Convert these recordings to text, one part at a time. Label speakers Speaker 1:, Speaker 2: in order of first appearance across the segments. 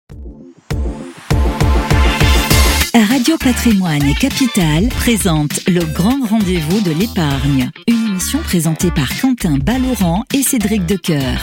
Speaker 1: Radio Patrimoine et Capital présente le grand rendez-vous de l'épargne. Une émission présentée par Quentin Ballaurent et Cédric Decoeur.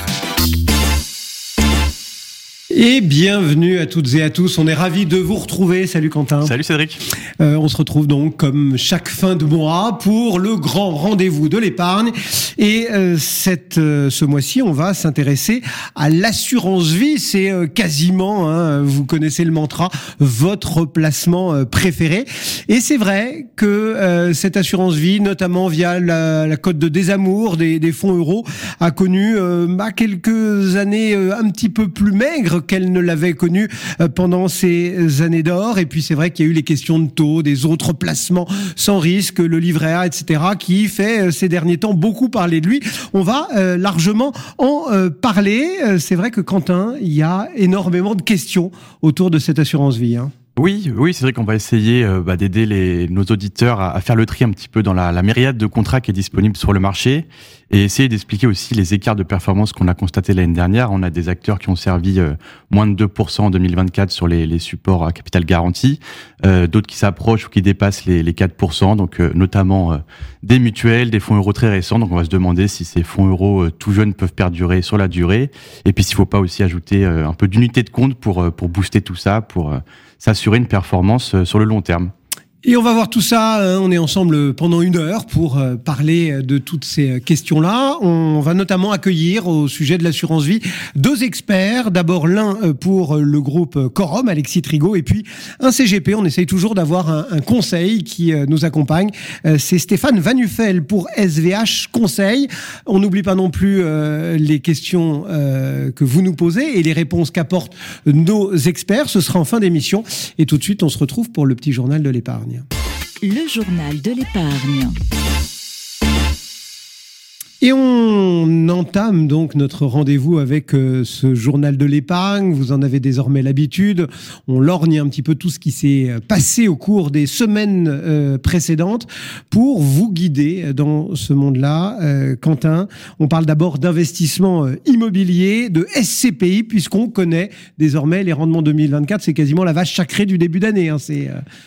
Speaker 2: Et bienvenue à toutes et à tous, on est ravis de vous retrouver. Salut Quentin.
Speaker 3: Salut Cédric.
Speaker 2: On se retrouve donc comme chaque fin de mois pour le grand rendez-vous de l'épargne. Et ce mois-ci, on va s'intéresser à l'assurance vie. C'est quasiment, vous connaissez le mantra, votre placement préféré. Et c'est vrai que cette assurance vie, notamment via la cote de désamour des fonds euros, a connu quelques années un petit peu plus maigres qu'elle ne l'avait connu pendant ces années d'or. Et puis c'est vrai qu'il y a eu les questions de taux, des autres placements sans risque, le livret A, etc., qui fait ces derniers temps beaucoup parler de lui. On va largement en parler. C'est vrai que Quentin, il y a énormément de questions autour de cette assurance vie.
Speaker 3: Oui, c'est vrai qu'on va essayer d'aider nos auditeurs à faire le tri un petit peu dans la myriade de contrats qui est disponible sur le marché et essayer d'expliquer aussi les écarts de performance qu'on a constatés l'année dernière. On a des acteurs qui ont servi moins de 2% en 2024 sur les supports à capital garanti, d'autres qui s'approchent ou qui dépassent les 4%, donc notamment des mutuelles, des fonds euros très récents. Donc on va se demander si ces fonds euros tout jeunes peuvent perdurer sur la durée et puis s'il ne faut pas aussi ajouter un peu d'unité de compte pour booster tout ça, pour s'assurer une performance sur le long terme.
Speaker 2: Et on va voir tout ça, on est ensemble pendant 1 heure pour parler de toutes ces questions-là. On va notamment accueillir au sujet de l'assurance vie 2 experts. D'abord l'un pour le groupe Corum, Alexis Trigot, et puis un CGP. On essaye toujours d'avoir un conseil qui nous accompagne. C'est Stéphane Van Uffel pour SVH Conseil. On n'oublie pas non plus les questions que vous nous posez et les réponses qu'apportent nos experts. Ce sera en fin d'émission. Et tout de suite, on se retrouve pour le petit journal de l'épargne.
Speaker 1: Le journal de l'épargne.
Speaker 2: Et on entame donc notre rendez-vous avec ce journal de l'épargne. Vous en avez désormais l'habitude. On lorgne un petit peu tout ce qui s'est passé au cours des semaines précédentes pour vous guider dans ce monde-là. Quentin, on parle d'abord d'investissement immobilier, de SCPI, puisqu'on connaît désormais les rendements 2024. C'est quasiment la vache sacrée du début d'année. C'est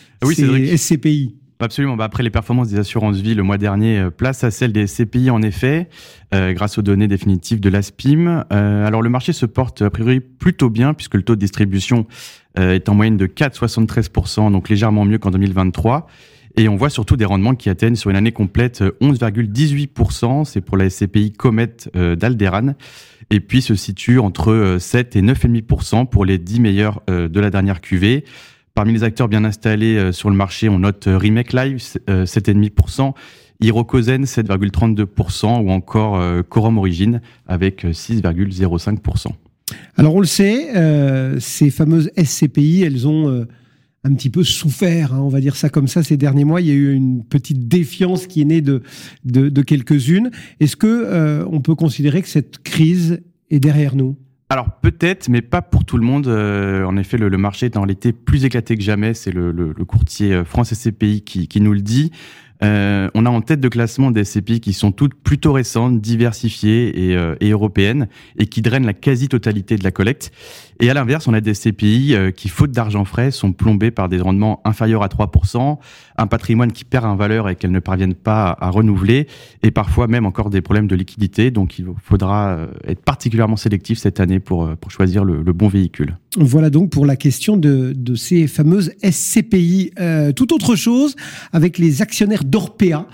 Speaker 2: SCPI.
Speaker 3: Absolument. Après les performances des assurances vie le mois dernier, place à celle des SCPI en effet, grâce aux données définitives de l'ASPIM. Alors le marché se porte a priori plutôt bien puisque le taux de distribution est en moyenne de 4,73%, donc légèrement mieux qu'en 2023. Et on voit surtout des rendements qui atteignent sur une année complète 11,18%. C'est pour la SCPI Comet d'Alderan. Et puis se situe entre 7 et 9,5% pour les 10 meilleurs de la dernière cuvée. Parmi les acteurs bien installés sur le marché, on note Remake Live, 7,5%, Hirokozen, 7,32%, ou encore Corum Origin, avec 6,05%.
Speaker 2: Alors on le sait, ces fameuses SCPI, elles ont un petit peu souffert, on va dire ça comme ça, ces derniers mois. Il y a eu une petite défiance qui est née de quelques-unes. Est-ce que on peut considérer que cette crise est derrière nous ?
Speaker 3: Alors peut-être, mais pas pour tout le monde. En effet, le marché est en réalité plus éclaté que jamais. C'est le courtier France SCPI qui nous le dit. On a en tête de classement des SCPI qui sont toutes plutôt récentes, diversifiées et européennes, et qui drainent la quasi-totalité de la collecte. Et à l'inverse, on a des SCPI qui, faute d'argent frais, sont plombées par des rendements inférieurs à 3%, un patrimoine qui perd en valeur et qu'elles ne parviennent pas à renouveler, et parfois même encore des problèmes de liquidité. Donc il faudra être particulièrement sélectif cette année pour choisir le bon véhicule.
Speaker 2: Voilà donc pour la question de ces fameuses SCPI. Tout autre chose avec les actionnaires d'Orpea,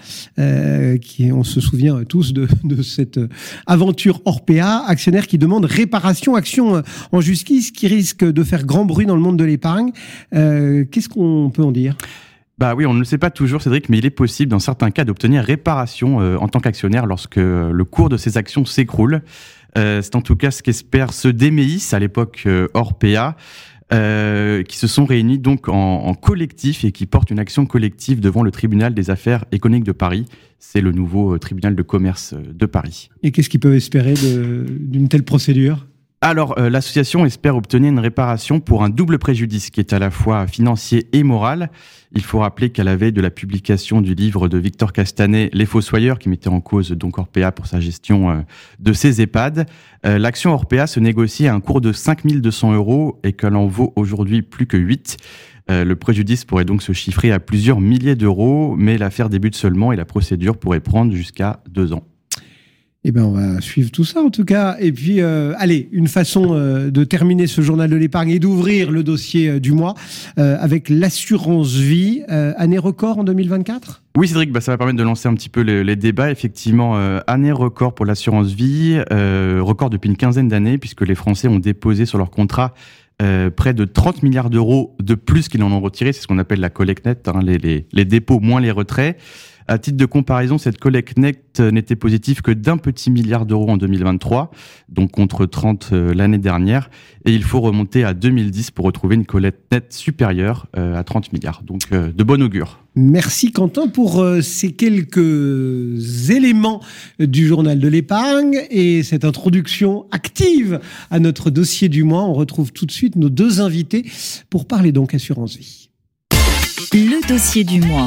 Speaker 2: on se souvient tous de cette aventure Orpea, actionnaires qui demandent réparation, action en justice, qui risque de faire grand bruit dans le monde de l'épargne. Qu'est-ce qu'on peut en dire ?
Speaker 3: Oui, on ne le sait pas toujours, Cédric, mais il est possible dans certains cas d'obtenir réparation en tant qu'actionnaire lorsque le cours de ces actions s'écroule. C'est en tout cas ce qu'espère ce DMEIS, à l'époque Orpea, qui se sont réunis donc en collectif et qui portent une action collective devant le tribunal des affaires économiques de Paris. C'est le nouveau tribunal de commerce de Paris.
Speaker 2: Et qu'est-ce qu'ils peuvent espérer d'une telle procédure ?
Speaker 3: Alors, l'association espère obtenir une réparation pour un double préjudice qui est à la fois financier et moral. Il faut rappeler qu'à la veille de la publication du livre de Victor Castanet, Les Fossoyeurs, qui mettait en cause donc Orpea pour sa gestion de ses EHPAD, l'action Orpea se négocie à un cours de 5 200 € et qu'elle en vaut aujourd'hui plus que 8. Le préjudice pourrait donc se chiffrer à plusieurs milliers d'euros, mais l'affaire débute seulement et la procédure pourrait prendre jusqu'à 2 ans.
Speaker 2: Eh ben, on va suivre tout ça en tout cas. Et puis, allez, une façon de terminer ce journal de l'épargne et d'ouvrir le dossier du mois avec l'assurance vie. Année record en 2024 ?
Speaker 3: Oui, Cédric, ça va permettre de lancer un petit peu les débats. Effectivement, année record pour l'assurance vie, record depuis une quinzaine d'années, puisque les Français ont déposé sur leur contrat près de 30 milliards d'euros de plus qu'ils en ont retiré. C'est ce qu'on appelle la collecte nette, les dépôts moins les retraits. À titre de comparaison, cette collecte nette n'était positive que d'1 petit milliard d'euros en 2023, donc contre 30 l'année dernière. Et il faut remonter à 2010 pour retrouver une collecte nette supérieure à 30 milliards. Donc de bon augure.
Speaker 2: Merci Quentin pour ces quelques éléments du journal de l'épargne et cette introduction active à notre dossier du mois. On retrouve tout de suite nos deux invités pour parler donc assurance vie.
Speaker 1: Le dossier du mois.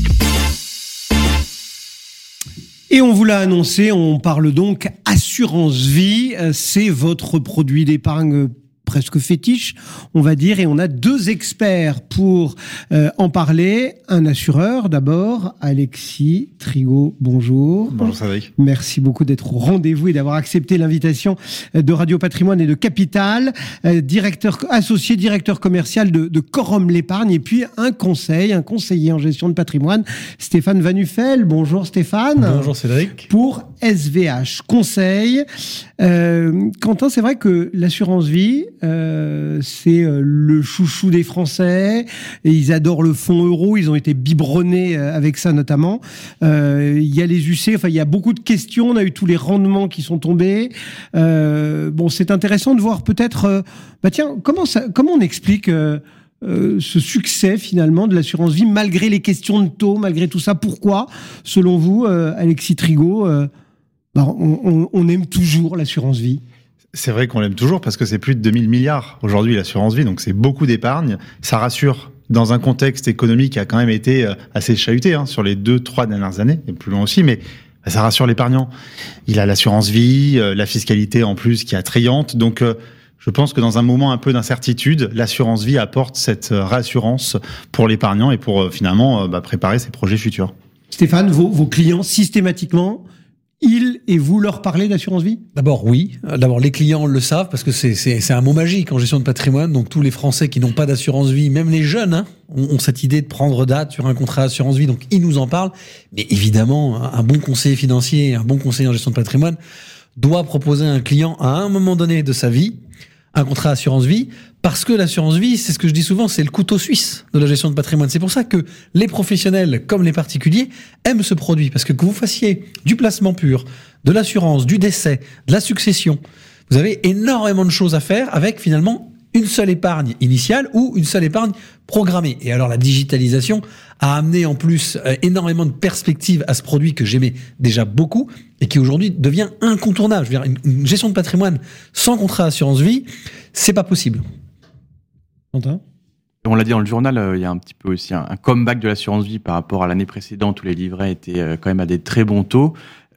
Speaker 2: Et on vous l'a annoncé, on parle donc assurance vie. C'est votre produit d'épargne presque fétiche, on va dire, et on a deux experts pour en parler. Un assureur d'abord, Alexis Trigaud, bonjour.
Speaker 4: Bonjour Cédric.
Speaker 2: Merci beaucoup d'être au rendez-vous et d'avoir accepté l'invitation de Radio Patrimoine et de Capital, associé directeur commercial de Corum l'épargne, et puis un conseiller en gestion de patrimoine, Stéphane Vanufel. Bonjour Stéphane.
Speaker 4: Bonjour Cédric.
Speaker 2: Pour SVH Conseil. Quentin, c'est vrai que l'assurance vie, c'est le chouchou des Français et ils adorent le fonds euro, ils ont été biberonnés avec ça notamment. Il y a les UC, il y a beaucoup de questions, on a eu tous les rendements qui sont tombés. C'est intéressant de voir peut-être, comment on explique ce succès finalement de l'assurance vie malgré les questions de taux, malgré tout ça. Pourquoi, selon vous, Alexis Trigaud, on aime toujours l'assurance vie?
Speaker 4: C'est vrai qu'on l'aime toujours parce que c'est plus de 2000 milliards aujourd'hui l'assurance vie, donc c'est beaucoup d'épargne. Ça rassure dans un contexte économique qui a quand même été assez chahuté sur les 2-3 dernières années, et plus loin aussi, mais ça rassure l'épargnant. Il a l'assurance vie, la fiscalité en plus qui est attrayante, donc je pense que dans un moment un peu d'incertitude, l'assurance vie apporte cette rassurance pour l'épargnant et pour finalement préparer ses projets futurs.
Speaker 2: Stéphane, vos clients systématiquement, ils et vous leur parlez d'assurance vie ?
Speaker 5: D'abord, oui. D'abord, les clients le savent parce que c'est un mot magique en gestion de patrimoine. Donc, tous les Français qui n'ont pas d'assurance vie, même les jeunes, ont cette idée de prendre date sur un contrat d'assurance vie. Donc, ils nous en parlent. Mais évidemment, un bon conseiller financier, un bon conseiller en gestion de patrimoine doit proposer à un client à un moment donné de sa vie un contrat d'assurance vie, parce que l'assurance vie, c'est ce que je dis souvent, c'est le couteau suisse de la gestion de patrimoine. C'est pour ça que les professionnels, comme les particuliers, aiment ce produit. Parce que vous fassiez du placement pur, de l'assurance, du décès, de la succession, vous avez énormément de choses à faire avec finalement une seule épargne initiale ou une seule épargne programmée. Et alors la digitalisation a amené en plus énormément de perspectives à ce produit que j'aimais déjà beaucoup et qui aujourd'hui devient incontournable. Je veux dire, une gestion de patrimoine sans contrat d'assurance vie, c'est pas possible.
Speaker 2: Quentin ?
Speaker 3: On l'a dit dans le journal, il y a un petit peu aussi un comeback de l'assurance vie par rapport à l'année précédente où les livrets étaient quand même à des très bons taux.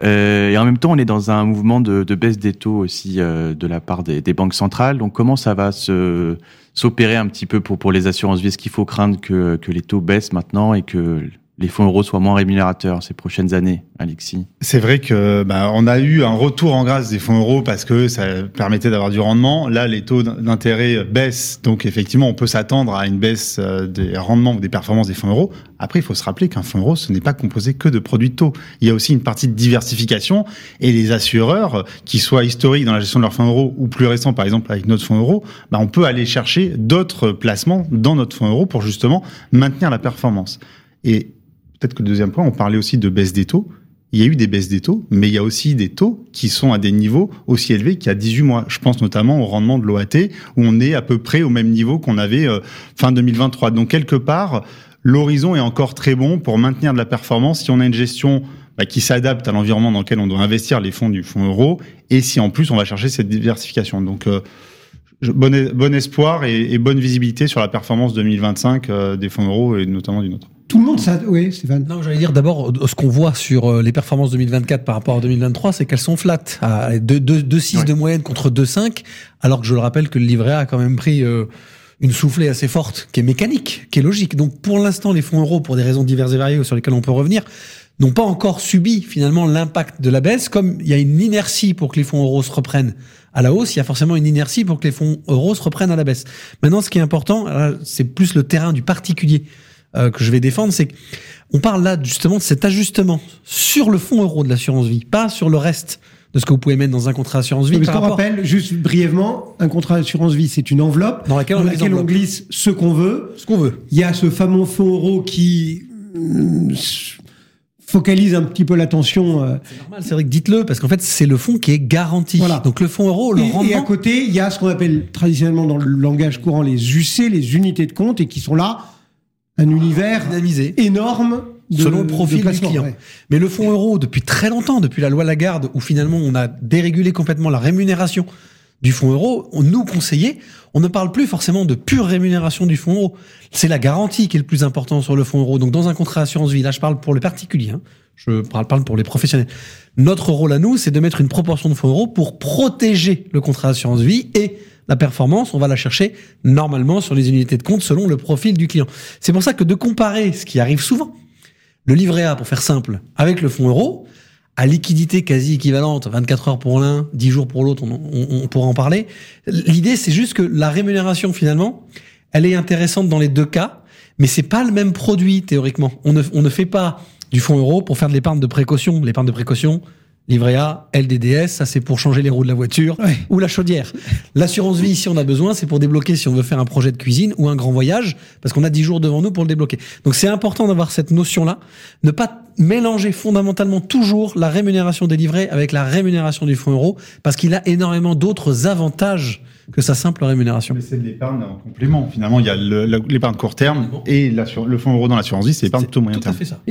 Speaker 3: Et en même temps, on est dans un mouvement de baisse des taux aussi de la part des banques centrales. Donc, comment ça va s'opérer un petit peu pour les assurances vie ? Est-ce qu'il faut craindre que les taux baissent maintenant et que les fonds euros soient moins rémunérateurs ces prochaines années, Alexis?
Speaker 4: C'est vrai que on a eu un retour en grâce des fonds euros parce que ça permettait d'avoir du rendement. Là, les taux d'intérêt baissent, donc effectivement, on peut s'attendre à une baisse des rendements ou des performances des fonds euros. Après, il faut se rappeler qu'un fonds euro, ce n'est pas composé que de produits de taux. Il y a aussi une partie de diversification et les assureurs, qui soient historiques dans la gestion de leurs fonds euros ou plus récents, par exemple avec notre fonds euro, on peut aller chercher d'autres placements dans notre fonds euro pour justement maintenir la performance. Et peut-être que le deuxième point, on parlait aussi de baisse des taux. Il y a eu des baisses des taux, mais il y a aussi des taux qui sont à des niveaux aussi élevés qu'il y a 18 mois. Je pense notamment au rendement de l'OAT, où on est à peu près au même niveau qu'on avait fin 2023. Donc quelque part, l'horizon est encore très bon pour maintenir de la performance si on a une gestion qui s'adapte à l'environnement dans lequel on doit investir les fonds du fonds euro, et si en plus on va chercher cette diversification. Donc bon espoir et bonne visibilité sur la performance 2025 des fonds euros et notamment du nôtre.
Speaker 2: Tout le monde, ça, oui, Stéphane.
Speaker 5: Non, j'allais dire d'abord, ce qu'on voit sur les performances 2024 par rapport à 2023, c'est qu'elles sont flat. À 2,6 de moyenne contre 2,5, alors que je le rappelle que le livret A a quand même pris une soufflée assez forte, qui est mécanique, qui est logique. Donc pour l'instant, les fonds euros, pour des raisons diverses et variées sur lesquelles on peut revenir, n'ont pas encore subi finalement l'impact de la baisse. Comme il y a une inertie pour que les fonds euros se reprennent à la hausse, il y a forcément une inertie pour que les fonds euros se reprennent à la baisse. Maintenant, ce qui est important, c'est plus le terrain du particulier que je vais défendre, c'est qu'on parle là justement de cet ajustement sur le fonds euro de l'assurance vie, pas sur le reste de ce que vous pouvez mettre dans un contrat d'assurance vie.
Speaker 2: Mais on rappelle, juste brièvement, un contrat d'assurance vie, c'est une enveloppe dans laquelle on glisse ce qu'on veut. Il y a ce fameux fonds euro qui focalise un petit peu l'attention.
Speaker 5: C'est normal, c'est vrai que dites-le, parce qu'en fait, c'est le fonds qui est garanti.
Speaker 2: Voilà.
Speaker 5: Donc le fonds euro, le rendement...
Speaker 2: Et à côté, il y a ce qu'on appelle traditionnellement dans le langage courant les UC, les unités de compte, et qui sont là, un univers
Speaker 5: dynamisé,
Speaker 2: énorme
Speaker 5: selon le profil du client. Ouais. Mais le fonds euro, depuis très longtemps, depuis la loi Lagarde, où finalement on a dérégulé complètement la rémunération du fonds euro, nous conseillers, on ne parle plus forcément de pure rémunération du fonds euro. C'est la garantie qui est le plus important sur le fonds euro. Donc dans un contrat d'assurance vie, là je parle pour les particuliers, je parle pour les professionnels. Notre rôle à nous, c'est de mettre une proportion de fonds euro pour protéger le contrat d'assurance vie, et la performance, on va la chercher normalement sur les unités de compte selon le profil du client. C'est pour ça que de comparer ce qui arrive souvent, le livret A, pour faire simple, avec le fonds euro, à liquidité quasi équivalente, 24 heures pour l'un, 10 jours pour l'autre, on pourra en parler. L'idée, c'est juste que la rémunération, finalement, elle est intéressante dans les deux cas, mais c'est pas le même produit, théoriquement. On ne fait pas du fonds euro pour faire de l'épargne de précaution. L'épargne de précaution, livret A, LDDS, ça c'est pour changer les roues de la voiture ou la chaudière. L'assurance vie, si on a besoin, c'est pour débloquer si on veut faire un projet de cuisine ou un grand voyage, parce qu'on a 10 jours devant nous pour le débloquer. Donc c'est important d'avoir cette notion-là, ne pas mélanger fondamentalement toujours la rémunération des livrets avec la rémunération du fonds euro, parce qu'il a énormément d'autres avantages que sa simple rémunération.
Speaker 4: Mais c'est de l'épargne en complément. Finalement, il y a l'épargne court terme et le fonds euro dans l'assurance vie, c'est l'épargne plutôt moyen terme.
Speaker 5: Tout à fait ça.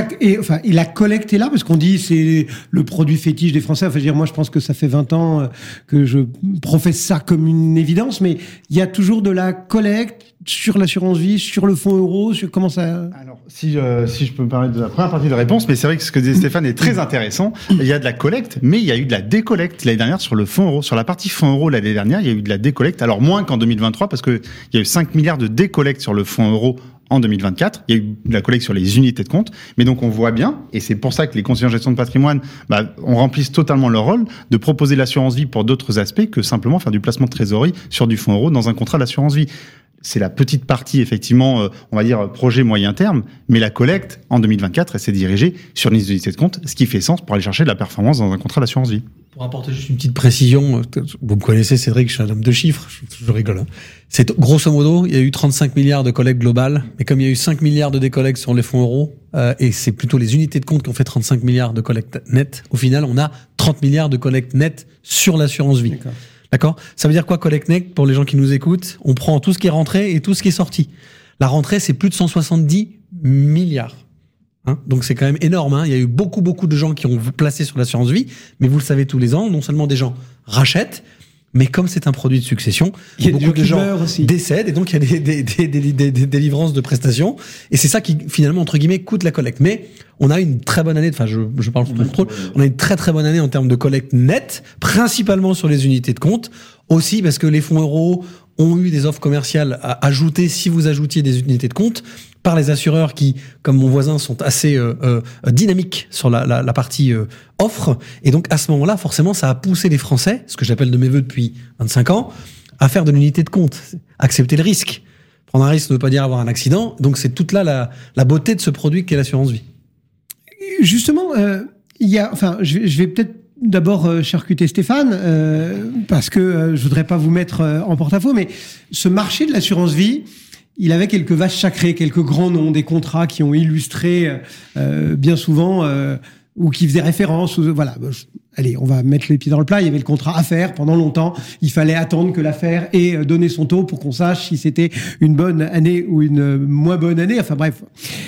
Speaker 2: Et la collecte est là, parce qu'on dit c'est le produit fétiche des Français. Enfin, je veux dire, moi, je pense que ça fait 20 ans que je professe ça comme une évidence, mais il y a toujours de la collecte sur l'assurance vie, sur le fonds euro, sur comment ça...
Speaker 4: Alors, si je peux me permettre de la première partie de la réponse, mais c'est vrai que ce que disait Stéphane est très intéressant. Il y a de la collecte, mais il y a eu de la décollecte l'année dernière sur le fonds euro. Sur la partie fonds euro l'année dernière, il y a eu de la décollecte. Alors, moins qu'en 2023, parce qu'il y a eu 5 milliards de décollecte sur le fonds euro en 2024. Il y a eu de la collecte sur les unités de compte. Mais donc, on voit bien, et c'est pour ça que les conseillers en gestion de patrimoine, on remplisse totalement leur rôle de proposer l'assurance vie pour d'autres aspects que simplement faire du placement de trésorerie sur du fonds euro dans un contrat d'assurance vie. C'est la petite partie, effectivement, on va dire projet moyen terme, mais la collecte, en 2024, elle s'est dirigée sur les unités de compte, ce qui fait sens pour aller chercher de la performance dans un contrat d'assurance vie.
Speaker 5: Pour apporter juste une petite précision, vous me connaissez, Cédric, je suis un homme de chiffres, je rigole. C'est grosso modo, il y a eu 35 milliards de collectes globales, mais comme il y a eu 5 milliards de décollectes sur les fonds euros, et c'est plutôt les unités de compte qui ont fait 35 milliards de collectes nettes, au final, on a 30 milliards de collectes nettes sur l'assurance vie. D'accord ? Ça veut dire quoi, collecte nette, pour les gens qui nous écoutent ? On prend tout ce qui est rentré et tout ce qui est sorti. La rentrée, c'est plus de 170 milliards. Donc c'est quand même énorme. Il y a eu beaucoup de gens qui ont placé sur l'assurance vie, mais vous le savez tous les ans, non seulement des gens rachètent, mais comme c'est un produit de succession, beaucoup de gens décèdent, et donc il y a des délivrances de prestations, et c'est ça qui finalement entre guillemets coûte la collecte. Mais on a une très bonne année, enfin je parle sous ton contrôle, on a une très très bonne année en termes de collecte nette, principalement sur les unités de compte, aussi parce que les fonds euros ont eu des offres commerciales à ajouter si vous ajoutiez des unités de compte par les assureurs qui, comme mon voisin, sont assez dynamiques sur la partie offre. Et donc, à ce moment-là, forcément, ça a poussé les Français, ce que j'appelle de mes voeux depuis 25 ans, à faire de l'unité de compte, accepter le risque. Prendre un risque ne veut pas dire avoir un accident. Donc, c'est toute là la beauté de ce produit qu'est l'assurance vie.
Speaker 2: Justement, je vais peut-être d'abord charcuter Stéphane, parce que je voudrais pas vous mettre en porte-à-faux, mais ce marché de l'assurance vie, il avait quelques vaches sacrées, quelques grands noms, des contrats qui ont illustré bien souvent ou qui faisaient référence. Voilà, allez, on va mettre les pieds dans le plat. Il y avait le contrat affaire pendant longtemps. Il fallait attendre que l'affaire ait donné son taux pour qu'on sache si c'était une bonne année ou une moins bonne année. Enfin bref.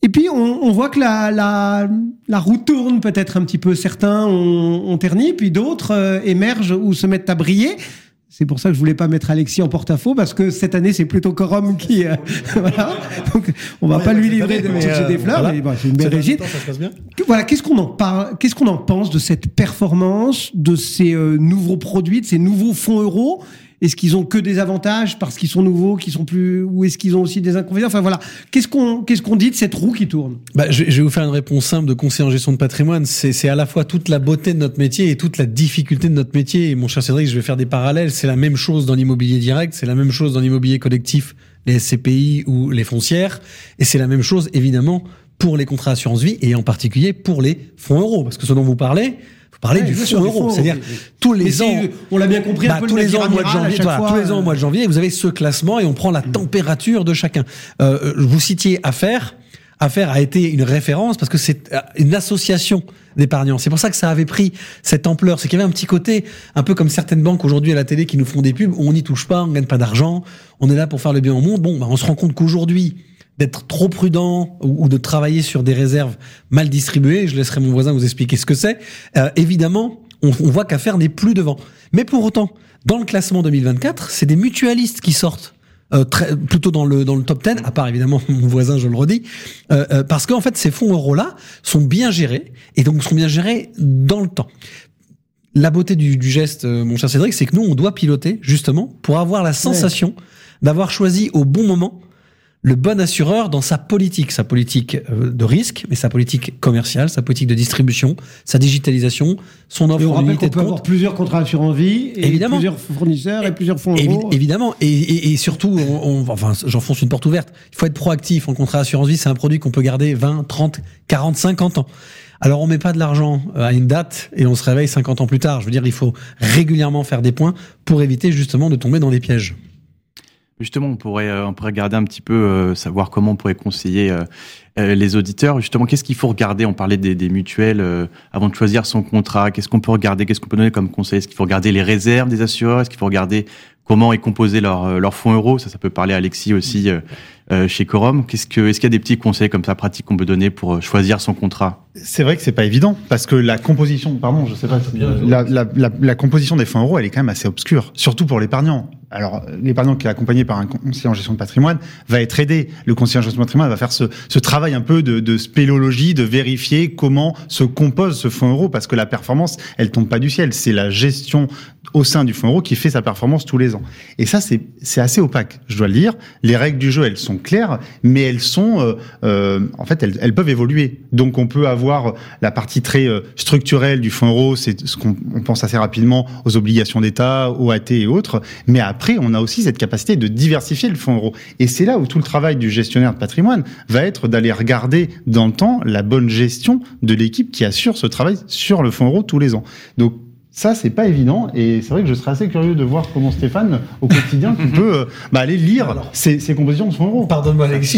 Speaker 2: Et puis on voit que la roue tourne peut-être un petit peu. Certains ont terni, puis d'autres émergent ou se mettent à briller. C'est pour ça que je voulais pas mettre Alexis en porte-à-faux, parce que cette année c'est plutôt Corum qui voilà. Donc on va pas lui livrer des fleurs, voilà. Mais bon, c'est une belle réussite.
Speaker 5: Ça se passe bien.
Speaker 2: Voilà, qu'est-ce qu'on en pense de cette performance, de ces nouveaux produits, de ces nouveaux fonds euros? Est-ce qu'ils ont que des avantages parce qu'ils sont nouveaux, qu'ils sont plus, ou est-ce qu'ils ont aussi des inconvénients? Enfin voilà, qu'est-ce qu'on dit de cette roue qui tourne?
Speaker 5: Je vais vous faire une réponse simple de conseiller en gestion de patrimoine. C'est à la fois toute la beauté de notre métier et toute la difficulté de notre métier. Et mon cher Cédric, je vais faire des parallèles. C'est la même chose dans l'immobilier direct, c'est la même chose dans l'immobilier collectif, les SCPI ou les foncières, et c'est la même chose évidemment pour les contrats assurance vie et en particulier pour les fonds euros, parce que ce dont vous parlez du fonds euro, c'est-à-dire tous les ans,
Speaker 2: on l'a bien compris, un peu
Speaker 5: tous les ans au mois de janvier, tous les ans au mois de
Speaker 2: janvier,
Speaker 5: janvier, vous avez ce classement et on prend la température de chacun. Vous citiez Affaire a été une référence parce que c'est une association d'épargnants. C'est pour ça que ça avait pris cette ampleur. C'est qu'il y avait un petit côté, un peu comme certaines banques aujourd'hui à la télé qui nous font des pubs, où on n'y touche pas, on gagne pas d'argent, on est là pour faire le bien au monde. Bon, on se rend compte qu'aujourd'hui, d'être trop prudent ou de travailler sur des réserves mal distribuées, je laisserai mon voisin vous expliquer ce que c'est, évidemment, on voit qu'Affaire n'est plus devant. Mais pour autant, dans le classement 2024, c'est des mutualistes qui sortent. Plutôt dans le top 10, à part évidemment mon voisin, je le redis, parce qu'en fait ces fonds euros-là sont bien gérés, et donc sont bien gérés dans le temps. La beauté du geste, mon cher Cédric, c'est que nous, on doit piloter, justement, pour avoir la sensation d'avoir choisi au bon moment le bon assureur dans sa politique de risque, mais sa politique commerciale, sa politique de distribution, sa digitalisation, son offre en unité de compte. On peut
Speaker 2: avoir plusieurs contrats assurance vie, et évidemment, plusieurs fournisseurs et plusieurs fonds euros.
Speaker 5: Évidemment, et surtout, enfin, j'enfonce une porte ouverte. Il faut être proactif en contrat assurance vie. C'est un produit qu'on peut garder 20, 30, 40, 50 ans. Alors on met pas de l'argent à une date et on se réveille 50 ans plus tard. Je veux dire, il faut régulièrement faire des points pour éviter justement de tomber dans les pièges.
Speaker 3: Justement, on pourrait regarder un petit peu, savoir comment on pourrait conseiller les auditeurs. Justement, qu'est-ce qu'il faut regarder? On parlait des mutuelles avant de choisir son contrat. Qu'est-ce qu'on peut regarder? Qu'est-ce qu'on peut donner comme conseil? Est-ce qu'il faut regarder les réserves des assureurs? Est-ce qu'il faut regarder comment est composé leur fonds euros? Ça peut parler à Alexis aussi chez Corum. Est-ce qu'il y a des petits conseils comme ça pratiques qu'on peut donner pour choisir son contrat?
Speaker 4: C'est vrai que c'est pas évident parce que la composition, je sais pas, la composition des fonds euros, elle est quand même assez obscure, surtout pour l'épargnant. Alors, l'épargnant qui est accompagné par un conseiller en gestion de patrimoine va être aidé. Le conseiller en gestion de patrimoine va faire ce travail un peu de spéléologie, de vérifier comment se compose ce fonds euro, parce que la performance, elle tombe pas du ciel. C'est la gestion au sein du fonds euro qui fait sa performance tous les ans. Et ça, c'est assez opaque, je dois le dire. Les règles du jeu, elles sont claires, mais elles sont, en fait, elles peuvent évoluer. Donc, on peut avoir la partie très structurelle du fonds euro, c'est ce qu'on pense assez rapidement aux obligations d'État, aux AT et autres. Mais après, on a aussi cette capacité de diversifier le fonds euro. Et c'est là où tout le travail du gestionnaire de patrimoine va être d'aller regarder dans le temps la bonne gestion de l'équipe qui assure ce travail sur le fonds euro tous les ans. Donc, ça, c'est pas évident, et c'est vrai que je serais assez curieux de voir comment Stéphane, au quotidien, peut aller lire ces compositions de fonds euros.
Speaker 5: Pardonne-moi, Alexis,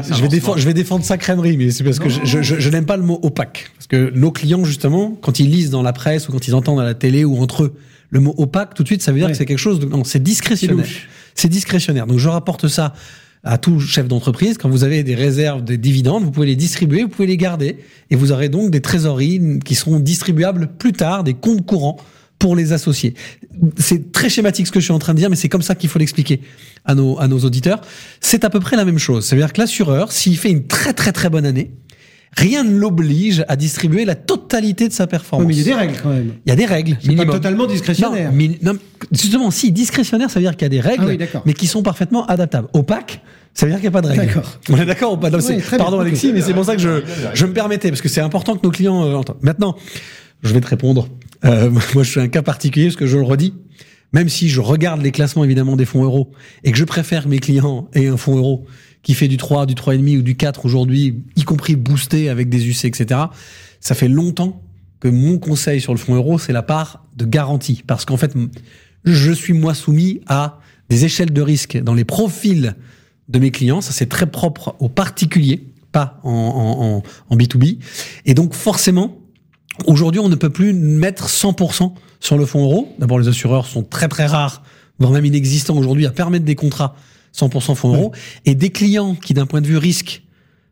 Speaker 5: je vais défendre sa crèmerie, mais c'est parce que je n'aime pas le mot opaque. Parce que nos clients, justement, quand ils lisent dans la presse ou quand ils entendent à la télé ou entre eux le mot opaque, tout de suite, ça veut dire que c'est quelque chose de... Non, c'est discrétionnaire. C'est discrétionnaire. Donc, je rapporte ça à tout chef d'entreprise. Quand vous avez des réserves de dividendes, vous pouvez les distribuer, vous pouvez les garder, et vous aurez donc des trésoreries qui seront distribuables plus tard, des comptes courants pour les associés. C'est très schématique ce que je suis en train de dire, mais c'est comme ça qu'il faut l'expliquer à nos auditeurs. C'est à peu près la même chose. C'est-à-dire que l'assureur, s'il fait une très très très bonne année, rien ne l'oblige à distribuer la totalité de sa performance.
Speaker 2: Oui, mais il y a des règles quand même.
Speaker 5: Il y a des règles.
Speaker 2: C'est pas totalement discrétionnaire.
Speaker 5: Non, justement, si, discrétionnaire, ça veut dire qu'il y a des règles, mais qui sont parfaitement adaptables. Opaque, ça veje dire qu'il n'y a pas de règles.
Speaker 2: D'accord.
Speaker 5: On est d'accord ou pas? Pardon Alexis, mais c'est pour ça que je me permettais, parce que c'est important que nos clients entendent. Maintenant, je vais te répondre. Moi, je suis un cas particulier, parce que je le redis, même si je regarde les classements évidemment des fonds euros, et que je préfère mes clients aient un fonds euro qui fait du 3, du 3,5 ou du 4 aujourd'hui, y compris boosté avec des UC, etc., ça fait longtemps que mon conseil sur le fonds euro, c'est la part de garantie. Parce qu'en fait, je suis moi soumis à des échelles de risque dans les profils de mes clients. Ça, c'est très propre aux particuliers, pas en B2B. Et donc, forcément, aujourd'hui, on ne peut plus mettre 100% sur le fonds euro. D'abord, les assureurs sont très très rares, voire même inexistants aujourd'hui, à permettre des contrats 100% fonds euros. Et des clients qui, d'un point de vue risque,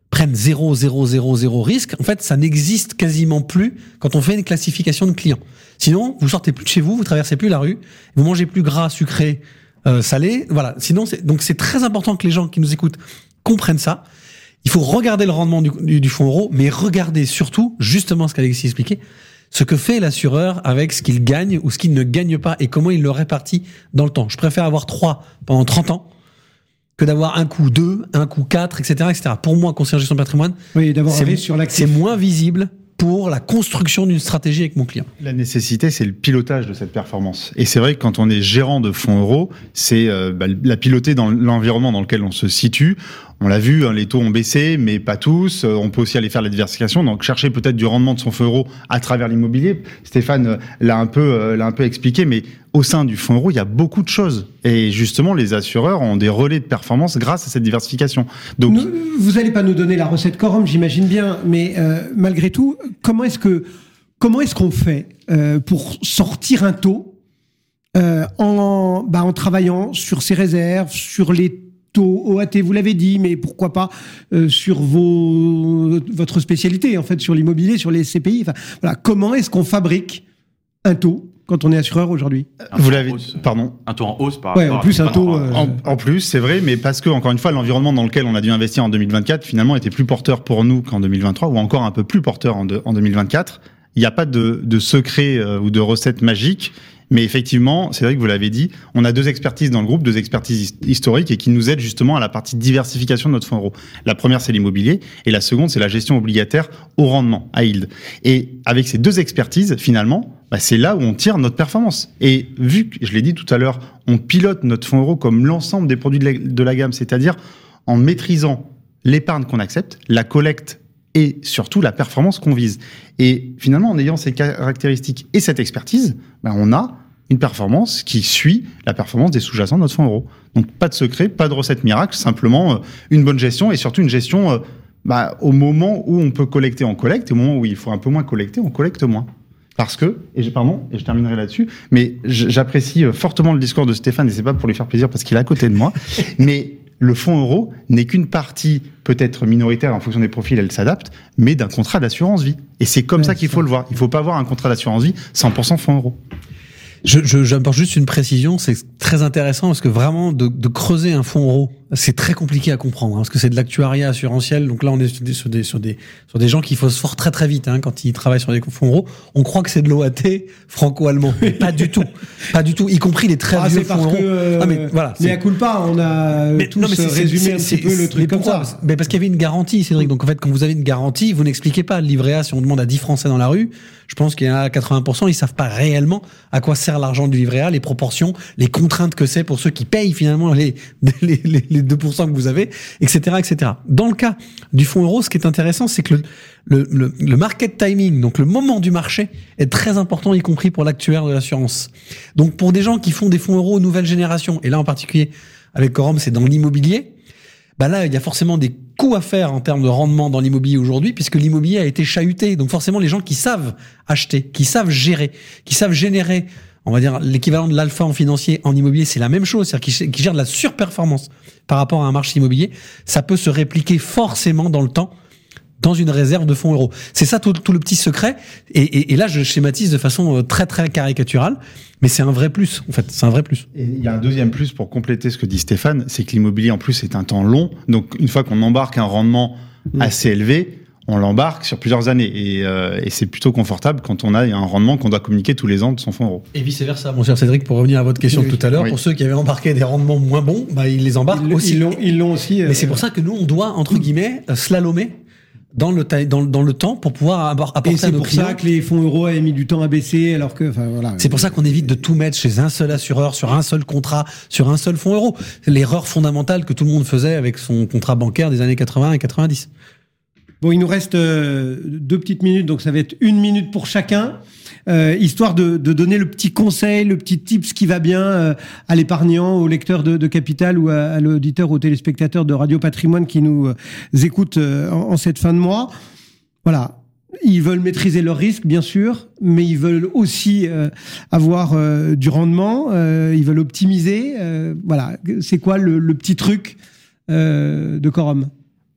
Speaker 5: prennent 0,000 risque. En fait, ça n'existe quasiment plus quand on fait une classification de clients. Sinon, vous sortez plus de chez vous, vous traversez plus la rue, vous mangez plus gras, sucré, salé. Voilà. Sinon, donc c'est très important que les gens qui nous écoutent comprennent ça. Il faut regarder le rendement du fonds euro, mais regardez surtout, justement ce qu'Alexis expliquait, ce que fait l'assureur avec ce qu'il gagne ou ce qu'il ne gagne pas et comment il le répartit dans le temps. Je préfère avoir 3 pendant 30 ans que d'avoir un coup 2, un coup 4, etc., etc. Pour moi, conseiller en gestion de patrimoine, c'est moins visible pour la construction d'une stratégie avec mon client.
Speaker 4: La nécessité, c'est le pilotage de cette performance. Et c'est vrai que quand on est gérant de fonds euros, c'est la piloter dans l'environnement dans lequel on se situe. On l'a vu, hein, les taux ont baissé, mais pas tous. On peut aussi aller faire la diversification, donc chercher peut-être du rendement de son fonds euro à travers l'immobilier. Stéphane l'a un peu expliqué, mais au sein du fonds euro, il y a beaucoup de choses. Et justement, les assureurs ont des relais de performance grâce à cette diversification. Donc,
Speaker 2: vous n'allez pas nous donner la recette quorum, j'imagine bien, mais malgré tout, comment est-ce qu'on fait pour sortir un taux en travaillant sur ses réserves, sur les taux OAT, vous l'avez dit, mais pourquoi pas sur votre spécialité, en fait, sur l'immobilier, sur les SCPI. Enfin, voilà, comment est-ce qu'on fabrique un taux quand on est assureur aujourd'hui?
Speaker 4: Vous l'avez, pardon.
Speaker 3: Un taux en hausse par
Speaker 2: rapport.
Speaker 3: Ouais,
Speaker 2: en plus un taux.
Speaker 4: En plus, c'est vrai, mais parce que encore une fois, l'environnement dans lequel on a dû investir en 2024 finalement était plus porteur pour nous qu'en 2023, ou encore un peu plus porteur en 2024. Il n'y a pas de secret ou de recette magique. Mais effectivement, c'est vrai que vous l'avez dit, on a 2 expertises dans le groupe, 2 expertises historiques et qui nous aident justement à la partie diversification de notre fonds euro. La première, c'est l'immobilier et la seconde, c'est la gestion obligataire au rendement, à yield. Et avec ces 2 expertises, finalement, c'est là où on tire notre performance. Et vu que, je l'ai dit tout à l'heure, on pilote notre fonds euro comme l'ensemble des produits de la gamme, c'est-à-dire en maîtrisant l'épargne qu'on accepte, la collecte et surtout la performance qu'on vise. Et finalement, en ayant ces caractéristiques et cette expertise, on a une performance qui suit la performance des sous-jacents de notre fonds euro. Donc pas de secret, pas de recette miracle, simplement une bonne gestion et surtout une gestion au moment où on peut collecter, on collecte, et au moment où il faut un peu moins collecter, on collecte moins. Parce que, et je terminerai là-dessus, mais j'apprécie fortement le discours de Stéphane, et c'est pas pour lui faire plaisir parce qu'il est à côté de moi, mais le fonds euro n'est qu'une partie peut-être minoritaire en fonction des profils, elle s'adapte, mais d'un contrat d'assurance vie. Et c'est comme ça qu'il faut le voir. Il ne faut pas avoir un contrat d'assurance vie 100% fonds euro.
Speaker 5: J'apporte juste une précision, c'est très intéressant parce que vraiment de creuser un fonds euro, c'est très compliqué à comprendre, parce que c'est de l'actuariat assurantiel. Donc là, on est sur des gens qui phosphorent très très vite quand ils travaillent sur des fonds euros. On croit que c'est de l'OAT franco-allemand, mais pas du tout, y compris les très vieux fonds euros.
Speaker 2: Mais voilà, mais à coup de pas, on a tous résumé un petit peu le truc comme ça.
Speaker 5: Mais parce qu'il y avait une garantie, Cédric. Donc en fait, quand vous avez une garantie, vous n'expliquez pas le livret A. Si on demande à 10 Français dans la rue, je pense qu'il y en a 80%, ils savent pas réellement à quoi sert l'argent du livret A, les proportions, les contraintes que c'est pour ceux qui payent finalement les 2% que vous avez, etc., etc. Dans le cas du fonds euro, ce qui est intéressant, c'est que le market timing, donc le moment du marché, est très important, y compris pour l'actuaire de l'assurance. Donc pour des gens qui font des fonds euros nouvelle génération, et là en particulier avec Quorum, c'est dans l'immobilier, là il y a forcément des coûts à faire en termes de rendement dans l'immobilier aujourd'hui, puisque l'immobilier a été chahuté. Donc forcément les gens qui savent acheter, qui savent gérer, qui savent générer, on va dire l'équivalent de l'alpha en financier en immobilier, c'est la même chose, c'est-à-dire qu'ils gèrent de la surperformance par rapport à un marché immobilier, ça peut se répliquer forcément dans le temps dans une réserve de fonds euros. C'est ça tout le petit secret. Et là, je schématise de façon très très caricaturale, mais c'est un vrai plus. En fait, c'est un vrai plus.
Speaker 4: Et il y a un deuxième plus pour compléter ce que dit Stéphane, c'est que l'immobilier en plus est un temps long. Donc une fois qu'on embarque un rendement assez élevé, on l'embarque sur plusieurs années et c'est plutôt confortable quand on a un rendement qu'on doit communiquer tous les ans de son fonds euro.
Speaker 5: Et vice versa, mon cher Cédric, pour revenir à votre question de tout à l'heure, pour ceux qui avaient embarqué des rendements moins bons, ils les embarquent aussi.
Speaker 2: Ils l'ont aussi.
Speaker 5: Mais c'est pour ça que nous, on doit entre guillemets slalomer dans le temps pour pouvoir apporter à nos clients. Et
Speaker 2: c'est pour ça que les fonds euros avaient mis du temps à baisser, alors que, voilà.
Speaker 5: C'est pour ça qu'on évite de tout mettre chez un seul assureur, sur un seul contrat, sur un seul fonds euro. C'est l'erreur fondamentale que tout le monde faisait avec son contrat bancaire des années 80 et 90.
Speaker 2: Bon, il nous reste 2 petites minutes, donc ça va être 1 minute pour chacun, histoire de donner le petit conseil, le petit tips qui va bien à l'épargnant, au lecteur de Capital ou à l'auditeur, au téléspectateur de Radio Patrimoine qui nous écoute en cette fin de mois. Voilà. Ils veulent maîtriser leurs risques, bien sûr, mais ils veulent aussi avoir du rendement, ils veulent optimiser. Voilà. C'est quoi le petit truc de Quorum ?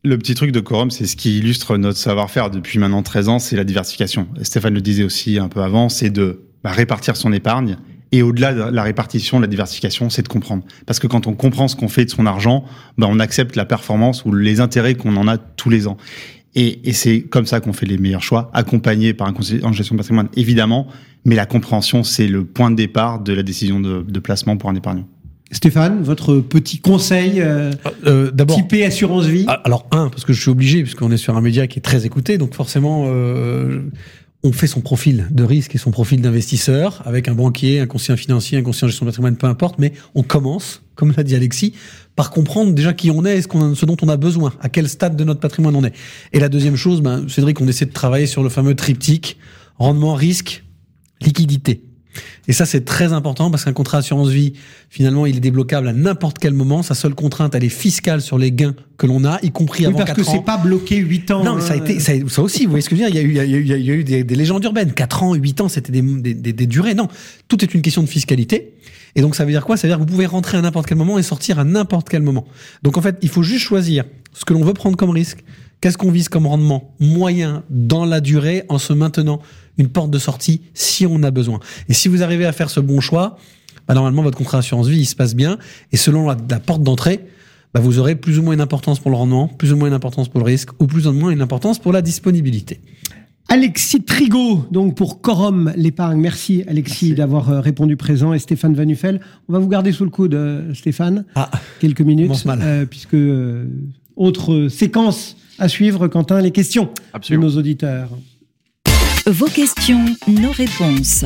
Speaker 4: Le petit truc de Quorum, c'est ce qui illustre notre savoir-faire depuis maintenant 13 ans, c'est la diversification. Stéphane le disait aussi un peu avant, c'est de répartir son épargne. Et au-delà de la répartition, la diversification, c'est de comprendre. Parce que quand on comprend ce qu'on fait de son argent, on accepte la performance ou les intérêts qu'on en a tous les ans. Et c'est comme ça qu'on fait les meilleurs choix, accompagnés par un conseiller en gestion de patrimoine, évidemment. Mais la compréhension, c'est le point de départ de la décision de placement pour un épargnant.
Speaker 2: Stéphane, votre petit conseil
Speaker 5: d'abord,
Speaker 2: typé assurance vie.
Speaker 5: Alors parce que je suis obligé, puisqu'on est sur un média qui est très écouté, donc forcément on fait son profil de risque et son profil d'investisseur avec un banquier, un conseiller financier, un conseiller en gestion de patrimoine, peu importe, mais on commence, comme l'a dit Alexis, par comprendre déjà qui on est et ce dont on a besoin, à quel stade de notre patrimoine on est. Et la deuxième chose, Cédric, on essaie de travailler sur le fameux triptyque rendement, risque, liquidité. Et ça, c'est très important parce qu'un contrat assurance vie, finalement, il est débloquable à n'importe quel moment. Sa seule contrainte, elle est fiscale sur les gains que l'on a, y compris avant 4 ans.
Speaker 2: Parce que c'est pas bloqué 8 ans.
Speaker 5: Non, mais ça aussi, vous voyez ce que je veux dire. Il y a eu des légendes urbaines. 4 ans, 8 ans, c'était des durées. Non. Tout est une question de fiscalité. Et donc, ça veut dire quoi? Ça veut dire que vous pouvez rentrer à n'importe quel moment et sortir à n'importe quel moment. Donc, en fait, il faut juste choisir ce que l'on veut prendre comme risque. Qu'est-ce qu'on vise comme rendement moyen dans la durée en se maintenant une porte de sortie si on a besoin. Et si vous arrivez à faire ce bon choix, normalement votre contrat d'assurance vie il se passe bien et selon la porte d'entrée, vous aurez plus ou moins une importance pour le rendement, plus ou moins une importance pour le risque ou plus ou moins une importance pour la disponibilité.
Speaker 2: Alexis Trigot, donc pour Quorum l'épargne. Merci Alexis d'avoir répondu présent et Stéphane Vannuffel. On va vous garder sous le coude, Stéphane, quelques minutes, puisque autre séquence à suivre, Quentin, les questions de nos auditeurs.
Speaker 1: Vos questions, nos réponses.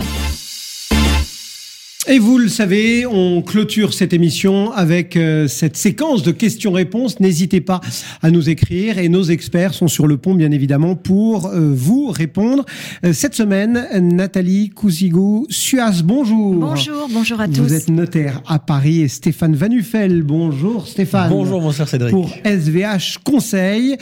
Speaker 2: Et vous le savez, on clôture cette émission avec cette séquence de questions-réponses. N'hésitez pas à nous écrire et nos experts sont sur le pont, bien évidemment, pour vous répondre. Cette semaine, Nathalie Cousigou-Suas, bonjour.
Speaker 6: Bonjour à tous.
Speaker 2: Vous êtes notaire à Paris et Stéphane Vannuffel. Bonjour Stéphane.
Speaker 5: Bonjour mon cher Cédric.
Speaker 2: Pour SVH Conseil,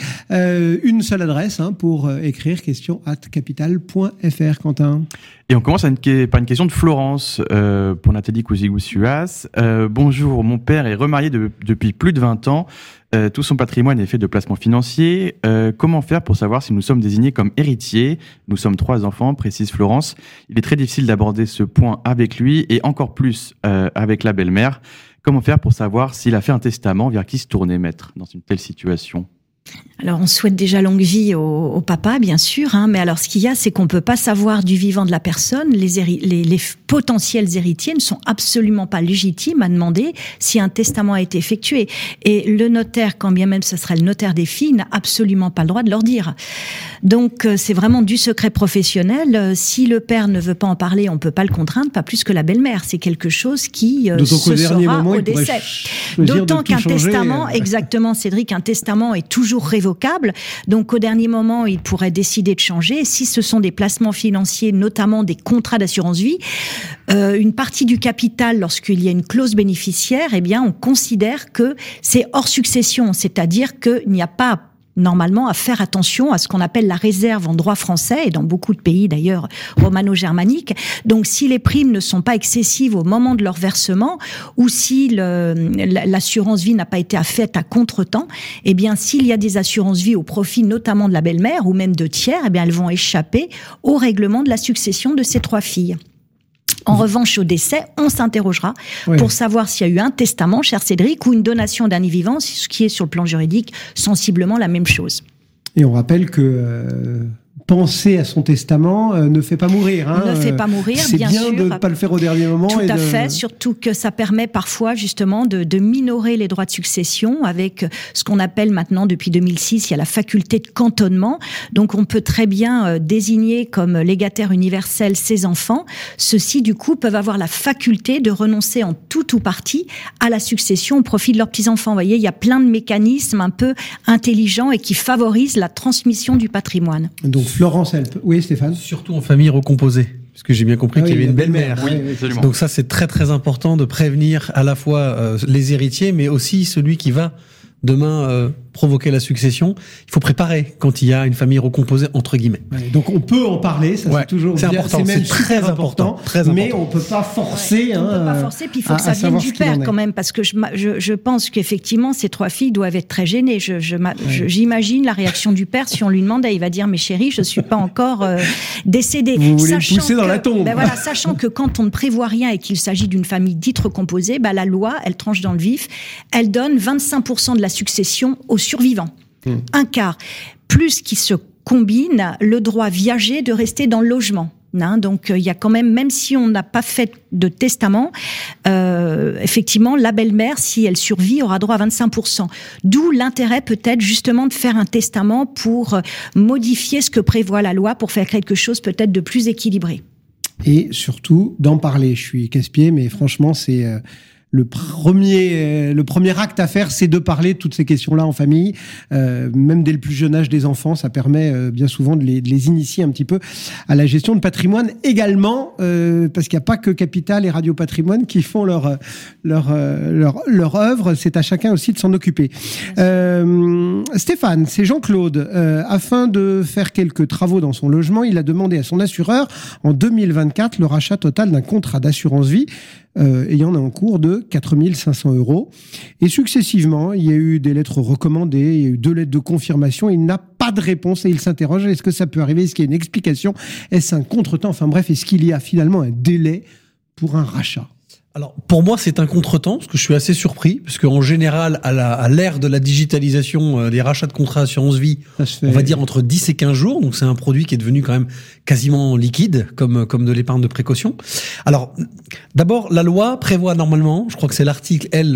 Speaker 2: une seule adresse pour écrire question@capital.fr, Quentin.
Speaker 3: Et on commence par une question de Florence pour Nathalie Cousigou-Suas. Bonjour, mon père est remarié depuis plus de 20 ans. Tout son patrimoine est fait de placements financiers. Comment faire pour savoir si nous sommes désignés comme héritiers? Nous sommes 3 enfants, précise Florence. Il est très difficile d'aborder ce point avec lui et encore plus avec la belle-mère. Comment faire pour savoir s'il a fait un testament? Vers qui se tourner, maître, dans une telle situation?
Speaker 6: Alors, on souhaite déjà longue vie au papa, bien sûr, mais alors ce qu'il y a, c'est qu'on peut pas savoir du vivant de la personne. Les potentiels héritiers ne sont absolument pas légitimes à demander si un testament a été effectué. Et le notaire, quand bien même ce serait le notaire des filles, n'a absolument pas le droit de leur dire. Donc, c'est vraiment du secret professionnel. Si le père ne veut pas en parler, on peut pas le contraindre, pas plus que la belle-mère. C'est quelque chose qui se saura au décès. D'autant qu'un testament, exactement, Cédric, un testament est toujours révocable. Donc, au dernier moment, il pourrait décider de changer. Si ce sont des placements financiers, notamment des contrats d'assurance vie, une partie du capital, lorsqu'il y a une clause bénéficiaire, on considère que c'est hors succession. C'est-à-dire qu'il n'y a pas normalement à faire attention à ce qu'on appelle la réserve en droit français et dans beaucoup de pays d'ailleurs romano-germaniques. Donc si les primes ne sont pas excessives au moment de leur versement ou si l'assurance vie n'a pas été faite à contretemps, s'il y a des assurances vie au profit notamment de la belle-mère ou même de tiers, elles vont échapper au règlement de la succession de ces 3 filles. En revanche, au décès, on s'interrogera pour savoir s'il y a eu un testament, cher Cédric, ou une donation d'un vivant, ce qui est sur le plan juridique sensiblement la même chose.
Speaker 2: Et on rappelle que penser à son testament ne fait pas mourir.
Speaker 6: Ne fait pas mourir, bien sûr.
Speaker 2: C'est bien de ne pas le faire au dernier moment.
Speaker 6: Tout à fait, surtout que ça permet parfois justement de minorer les droits de succession avec ce qu'on appelle maintenant depuis 2006, il y a la faculté de cantonnement. Donc on peut très bien désigner comme légataire universel ses enfants. Ceux-ci du coup peuvent avoir la faculté de renoncer en tout ou partie à la succession au profit de leurs petits-enfants. Vous voyez, il y a plein de mécanismes un peu intelligents et qui favorisent la transmission du patrimoine.
Speaker 2: Donc Florence, oui Stéphane.
Speaker 5: Surtout en famille recomposée, parce que j'ai bien compris qu'il y avait une belle-mère.
Speaker 3: Oui, absolument.
Speaker 5: Donc ça, c'est très très important de prévenir à la fois les héritiers, mais aussi celui qui va demain provoquer la succession, il faut préparer quand il y a une famille recomposée entre guillemets.
Speaker 2: Ouais, donc on peut en parler, ça c'est toujours bien,
Speaker 5: important,
Speaker 2: c'est même
Speaker 5: très important,
Speaker 2: mais on peut pas forcer.
Speaker 6: On peut pas forcer, puis il faut que ça vienne du père quand même, parce que je pense qu'effectivement ces 3 filles doivent être très gênées. J'imagine la réaction du père si on lui demande, il va dire mais chérie, je suis pas encore décédé.
Speaker 2: Vous voulez le pousser dans la tombe.
Speaker 6: Voilà, sachant que quand on ne prévoit rien et qu'il s'agit d'une famille dite recomposée, la loi, elle tranche dans le vif, elle donne 25% de la succession aux survivants. Un quart. Plus qui se combine le droit viager de rester dans le logement. Donc il y a quand même si on n'a pas fait de testament, effectivement la belle-mère, si elle survit, aura droit à 25%. D'où l'intérêt peut-être justement de faire un testament pour modifier ce que prévoit la loi, pour faire quelque chose peut-être de plus équilibré.
Speaker 2: Et surtout d'en parler. Je suis casse-pied, mais franchement c'est le premier acte à faire, c'est de parler de toutes ces questions-là en famille, même dès le plus jeune âge des enfants. Ça permet bien souvent de les initier un petit peu à la gestion de patrimoine également, parce qu'il n'y a pas que Capital et Radio Patrimoine qui font leur œuvre. C'est à chacun aussi de s'en occuper. Stéphane, c'est Jean-Claude. Afin de faire quelques travaux dans son logement, il a demandé à son assureur en 2024 le rachat total d'un contrat d'assurance vie ayant un cours de 4 500 €. Et successivement, il y a eu des lettres recommandées, il y a eu 2 lettres de confirmation. Il n'a pas de réponse et il s'interroge. Est-ce que ça peut arriver? Est-ce qu'il y a une explication? Est-ce un contretemps? Enfin bref, est-ce qu'il y a finalement un délai pour un rachat?
Speaker 5: Alors, pour moi, c'est un contretemps, parce que je suis assez surpris, parce qu'en général, à l'ère de la digitalisation, les rachats de contrats assurance vie, on va dire entre 10 et 15 jours. Donc, c'est un produit qui est devenu quand même quasiment liquide, comme de l'épargne de précaution. Alors, d'abord, la loi prévoit normalement, je crois que c'est l'article L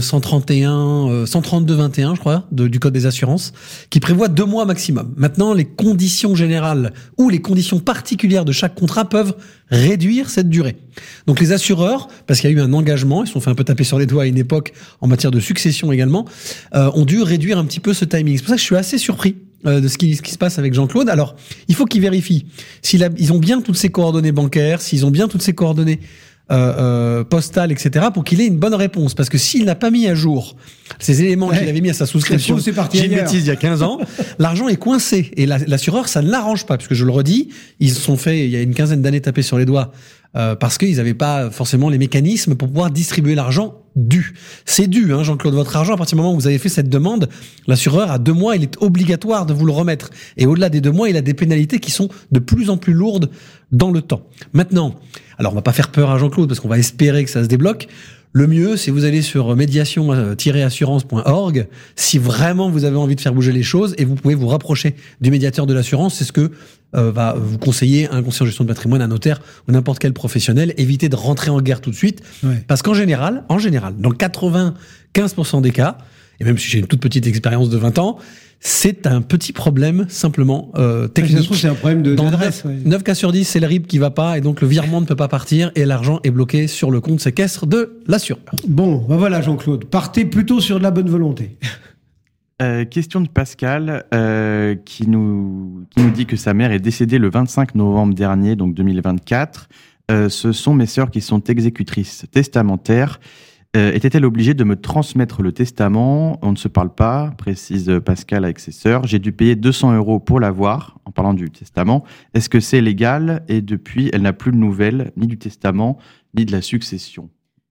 Speaker 5: 132-21, je crois, du Code des assurances, qui prévoit 2 mois maximum. Maintenant, les conditions générales ou les conditions particulières de chaque contrat peuvent réduire cette durée. Donc, les assureurs, parce qu'il y a eu un engagement, ils se sont fait un peu taper sur les doigts à une époque en matière de succession également, ont dû réduire un petit peu ce timing. C'est pour ça que je suis assez surpris de ce qui se passe avec Jean-Claude. Alors, il faut qu'ils vérifient ils ont bien toutes ces coordonnées bancaires, s'ils ont bien toutes ces coordonnées postales, etc., pour qu'il ait une bonne réponse. Parce que s'il n'a pas mis à jour ces éléments qu'il avait mis à sa souscription, j'ai une bêtise, il y a 15 ans, l'argent est coincé. Et l'assureur, ça ne l'arrange pas. Parce que je le redis, ils se sont fait, il y a une quinzaine d'années, taper sur les doigts parce qu'ils n'avaient pas forcément les mécanismes pour pouvoir distribuer l'argent dû. C'est dû, Jean-Claude, votre argent, à partir du moment où vous avez fait cette demande, l'assureur, à 2 mois, il est obligatoire de vous le remettre. Et au-delà des 2 mois, il a des pénalités qui sont de plus en plus lourdes dans le temps. Maintenant, alors on va pas faire peur à Jean-Claude parce qu'on va espérer que ça se débloque. Le mieux, c'est vous allez sur médiation-assurance.org si vraiment vous avez envie de faire bouger les choses, et vous pouvez vous rapprocher du médiateur de l'assurance. C'est ce que va vous conseiller un conseiller en gestion de patrimoine, un notaire ou n'importe quel professionnel. Évitez de rentrer en guerre tout de suite, parce qu'en général, dans 95% des cas, et même si j'ai une toute petite expérience de 20 ans, c'est un petit problème simplement technique.
Speaker 2: C'est un problème d'adresse.
Speaker 5: 9 cas sur 10, c'est le RIB qui va pas, et donc le virement ne peut pas partir, et l'argent est bloqué sur le compte séquestre de l'assureur.
Speaker 2: Bon, voilà Jean-Claude, partez plutôt sur de la bonne volonté.
Speaker 3: Question de Pascal qui nous dit que sa mère est décédée le 25 novembre dernier, donc 2024. Ce sont mes sœurs qui sont exécutrices testamentaires. Était-elle obligée de me transmettre le testament? On ne se parle pas, précise Pascal avec ses sœurs. J'ai dû payer 200 € pour l'avoir, en parlant du testament. Est-ce que c'est légal? Et depuis, elle n'a plus de nouvelles, ni du testament, ni de la succession.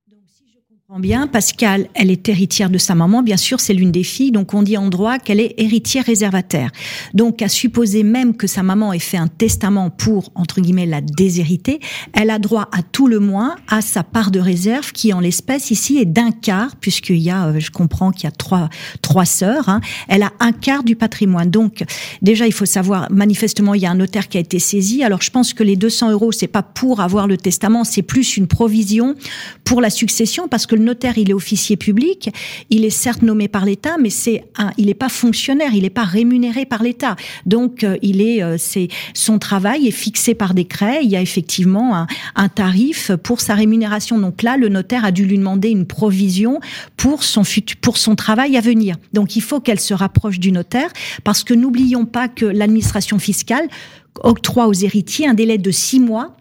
Speaker 6: Bien, Pascal, elle est héritière de sa maman, bien sûr, c'est l'une des filles, donc on dit en droit qu'elle est héritière réservataire. Donc, à supposer même que sa maman ait fait un testament pour, entre guillemets, la déshériter, elle a droit à tout le moins à sa part de réserve, qui en l'espèce ici est d'1/4, puisqu'il y a, je comprends qu'il y a trois sœurs, elle a 1/4 du patrimoine. Donc, déjà, il faut savoir, manifestement, il y a un notaire qui a été saisi. Alors, je pense que les 200 €, c'est pas pour avoir le testament, c'est plus une provision pour la succession, parce que le notaire, il est officier public, il est certes nommé par l'État, mais il n'est pas fonctionnaire, il n'est pas rémunéré par l'État. Donc, son travail est fixé par décret. Il y a effectivement un tarif pour sa rémunération. Donc là, le notaire a dû lui demander une provision pour son travail à venir. Donc, il faut qu'elle se rapproche du notaire, parce que n'oublions pas que l'administration fiscale octroie aux héritiers un délai de 6 mois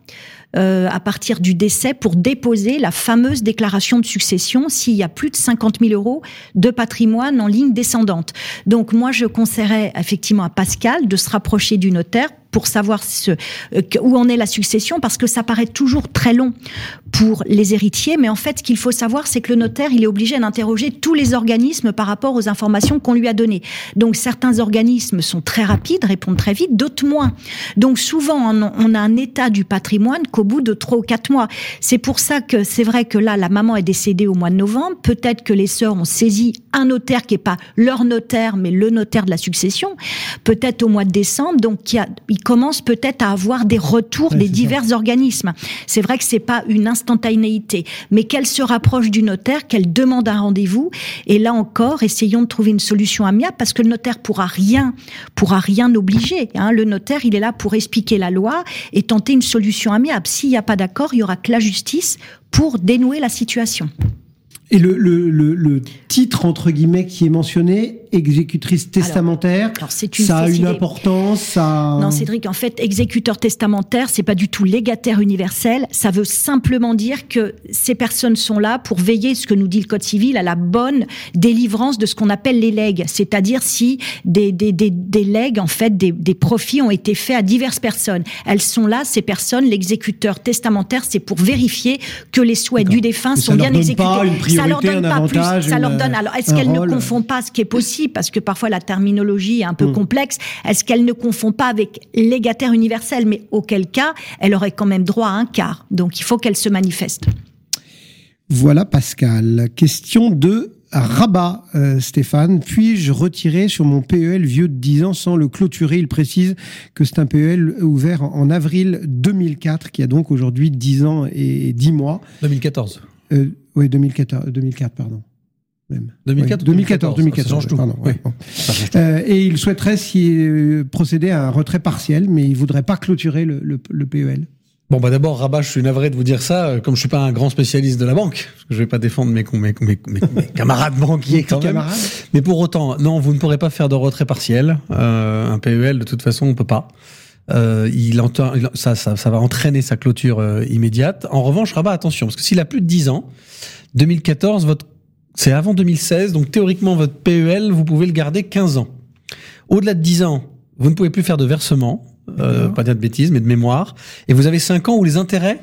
Speaker 6: à partir du décès pour déposer la fameuse déclaration de succession s'il y a plus de 50 000 euros de patrimoine en ligne descendante. Donc moi, je conseillerais effectivement à Pascal de se rapprocher du notaire pour savoir où en est la succession, parce que ça paraît toujours très long pour les héritiers. Mais en fait, ce qu'il faut savoir, c'est que le notaire, il est obligé d'interroger tous les organismes par rapport aux informations qu'on lui a données. Donc, certains organismes sont très rapides, répondent très vite, d'autres moins. Donc, souvent, on a un état du patrimoine qu'au bout de 3 ou 4 mois. C'est pour ça que c'est vrai que là, la maman est décédée au mois de novembre. Peut-être que les sœurs ont saisi un notaire qui n'est pas leur notaire, mais le notaire de la succession. Peut-être au mois de décembre. Donc, il commence peut-être à avoir des retours des divers organismes. C'est vrai que c'est pas une instantanéité, mais qu'elle se rapproche du notaire, qu'elle demande un rendez-vous. Et là encore, essayons de trouver une solution amiable, parce que le notaire pourra rien obliger. Le notaire, il est là pour expliquer la loi et tenter une solution amiable. S'il n'y a pas d'accord, il y aura que la justice pour dénouer la situation.
Speaker 2: Et le titre, entre guillemets, qui est mentionné, exécutrice testamentaire,
Speaker 6: alors ça
Speaker 2: a une importance,
Speaker 6: Non, Cédric, en fait, exécuteur testamentaire, c'est pas du tout légataire universel. Ça veut simplement dire que ces personnes sont là pour veiller, ce que nous dit le Code civil, à la bonne délivrance de ce qu'on appelle les legs. C'est-à-dire si des legs, en fait, des profits ont été faits à diverses personnes. Elles sont là, ces personnes, l'exécuteur testamentaire, c'est pour vérifier que les souhaits du défunt sont bien exécutés. Ça leur donne pas plus. Ça leur donne. Alors, est-ce qu'elle ne confond pas ce qui est possible, parce que parfois la terminologie est un peu complexe. Est-ce qu'elle ne confond pas avec légataire universel, mais auquel cas, elle aurait quand même droit à un quart. Donc, il faut qu'elle se manifeste.
Speaker 2: Voilà, Pascal. Question de Rabat, Stéphane. Puis-je retirer sur mon PEL vieux de 10 ans sans le clôturer? Il précise que c'est un PEL ouvert en avril 2004, qui a donc aujourd'hui 10 ans et 10 mois.
Speaker 5: 2014.
Speaker 2: Oui, 2004, pardon. Même.
Speaker 5: 2014,
Speaker 2: ça change tout. Pardon,
Speaker 5: oui.
Speaker 2: Bon. Et il souhaiterait procéder à un retrait partiel, mais il voudrait pas clôturer le PEL.
Speaker 5: Bon, d'abord, Rabat, je suis navré de vous dire ça, comme je suis pas un grand spécialiste de la banque, parce que je vais pas défendre mes camarades banquiers quand même. Mais pour autant, non, vous ne pourrez pas faire de retrait partiel. Un PEL, de toute façon, on peut pas. Ça va entraîner sa clôture immédiate. En revanche, Rabat, attention, parce que s'il a plus de 10 ans, 2014, c'est avant 2016, donc théoriquement, votre PEL, vous pouvez le garder 15 ans. Au-delà de 10 ans, vous ne pouvez plus faire de versement, pas dire de bêtises, mais de mémoire, et vous avez 5 ans où les intérêts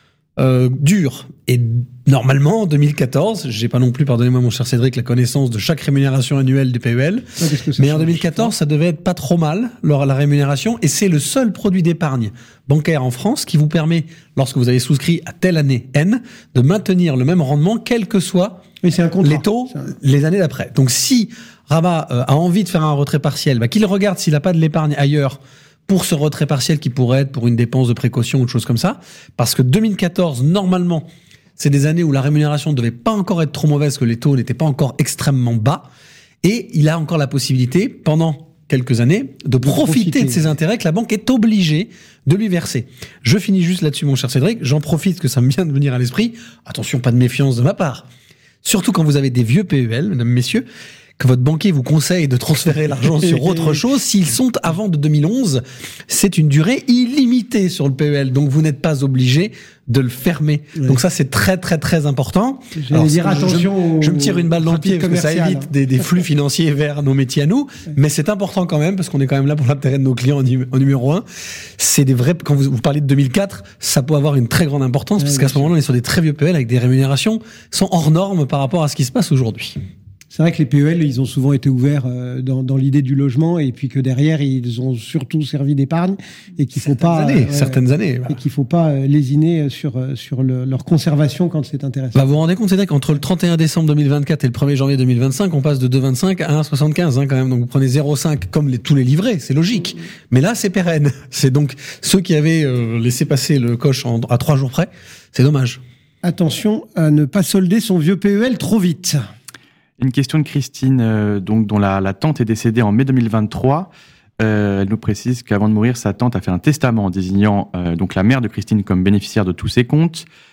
Speaker 5: durent. Et normalement, en 2014, j'ai pas non plus, pardonnez-moi mon cher Cédric, la connaissance de chaque rémunération annuelle du PEL, mais en 2014, ça devait être pas trop mal, la rémunération, et c'est le seul produit d'épargne bancaire en France qui vous permet, lorsque vous avez souscrit à telle année N, de maintenir le même rendement, quel que soit les taux les années d'après. Donc si Rabat a envie de faire un retrait partiel, qu'il regarde s'il n'a pas de l'épargne ailleurs pour ce retrait partiel qui pourrait être pour une dépense de précaution ou de choses comme ça, parce que 2014, normalement, c'est des années où la rémunération ne devait pas encore être trop mauvaise, que les taux n'étaient pas encore extrêmement bas, et il a encore la possibilité, pendant quelques années, de profiter de ces intérêts que la banque est obligée de lui verser. Je finis juste là-dessus, mon cher Cédric, j'en profite que ça me vient de venir à l'esprit, attention, pas de méfiance de ma part, surtout quand vous avez des vieux PEL, mesdames, messieurs, que votre banquier vous conseille de transférer l'argent sur autre chose, s'ils sont avant de 2011, c'est une durée illimitée sur le PEL. Donc, vous n'êtes pas obligé de le fermer. Oui. Donc ça, c'est très, très, très important.
Speaker 2: Alors, dire attention
Speaker 5: je me tire une balle dans le pied parce que ça évite des flux financiers vers nos métiers à nous. Mais c'est important quand même parce qu'on est quand même là pour l'intérêt de nos clients en numéro 1. C'est des vrais, quand vous parlez de 2004, ça peut avoir une très grande importance parce qu'à ce moment-là, on est sur des très vieux PEL avec des rémunérations qui sont hors normes par rapport à ce qui se passe aujourd'hui.
Speaker 2: C'est vrai que les PEL, ils ont souvent été ouverts dans l'idée du logement et puis que derrière, ils ont surtout servi d'épargne et qu'il faut pas
Speaker 5: certaines années,
Speaker 2: et qu'il faut pas lésiner sur leur conservation quand c'est intéressant.
Speaker 5: Vous vous rendez compte, c'est qu'entre le 31 décembre 2024 et le 1er janvier 2025, on passe de 2,25 à 1,75 quand même. Donc vous prenez 0,5 comme tous les livrets, c'est logique. Mais là, c'est pérenne. C'est donc ceux qui avaient laissé passer le coche à 3 jours près, c'est dommage.
Speaker 2: Attention à ne pas solder son vieux PEL trop vite.
Speaker 3: Une question de Christine, dont la tante est décédée en mai 2023. Elle nous précise qu'avant de mourir, sa tante a fait un testament désignant donc la mère de Christine comme bénéficiaire de tous ses comptes.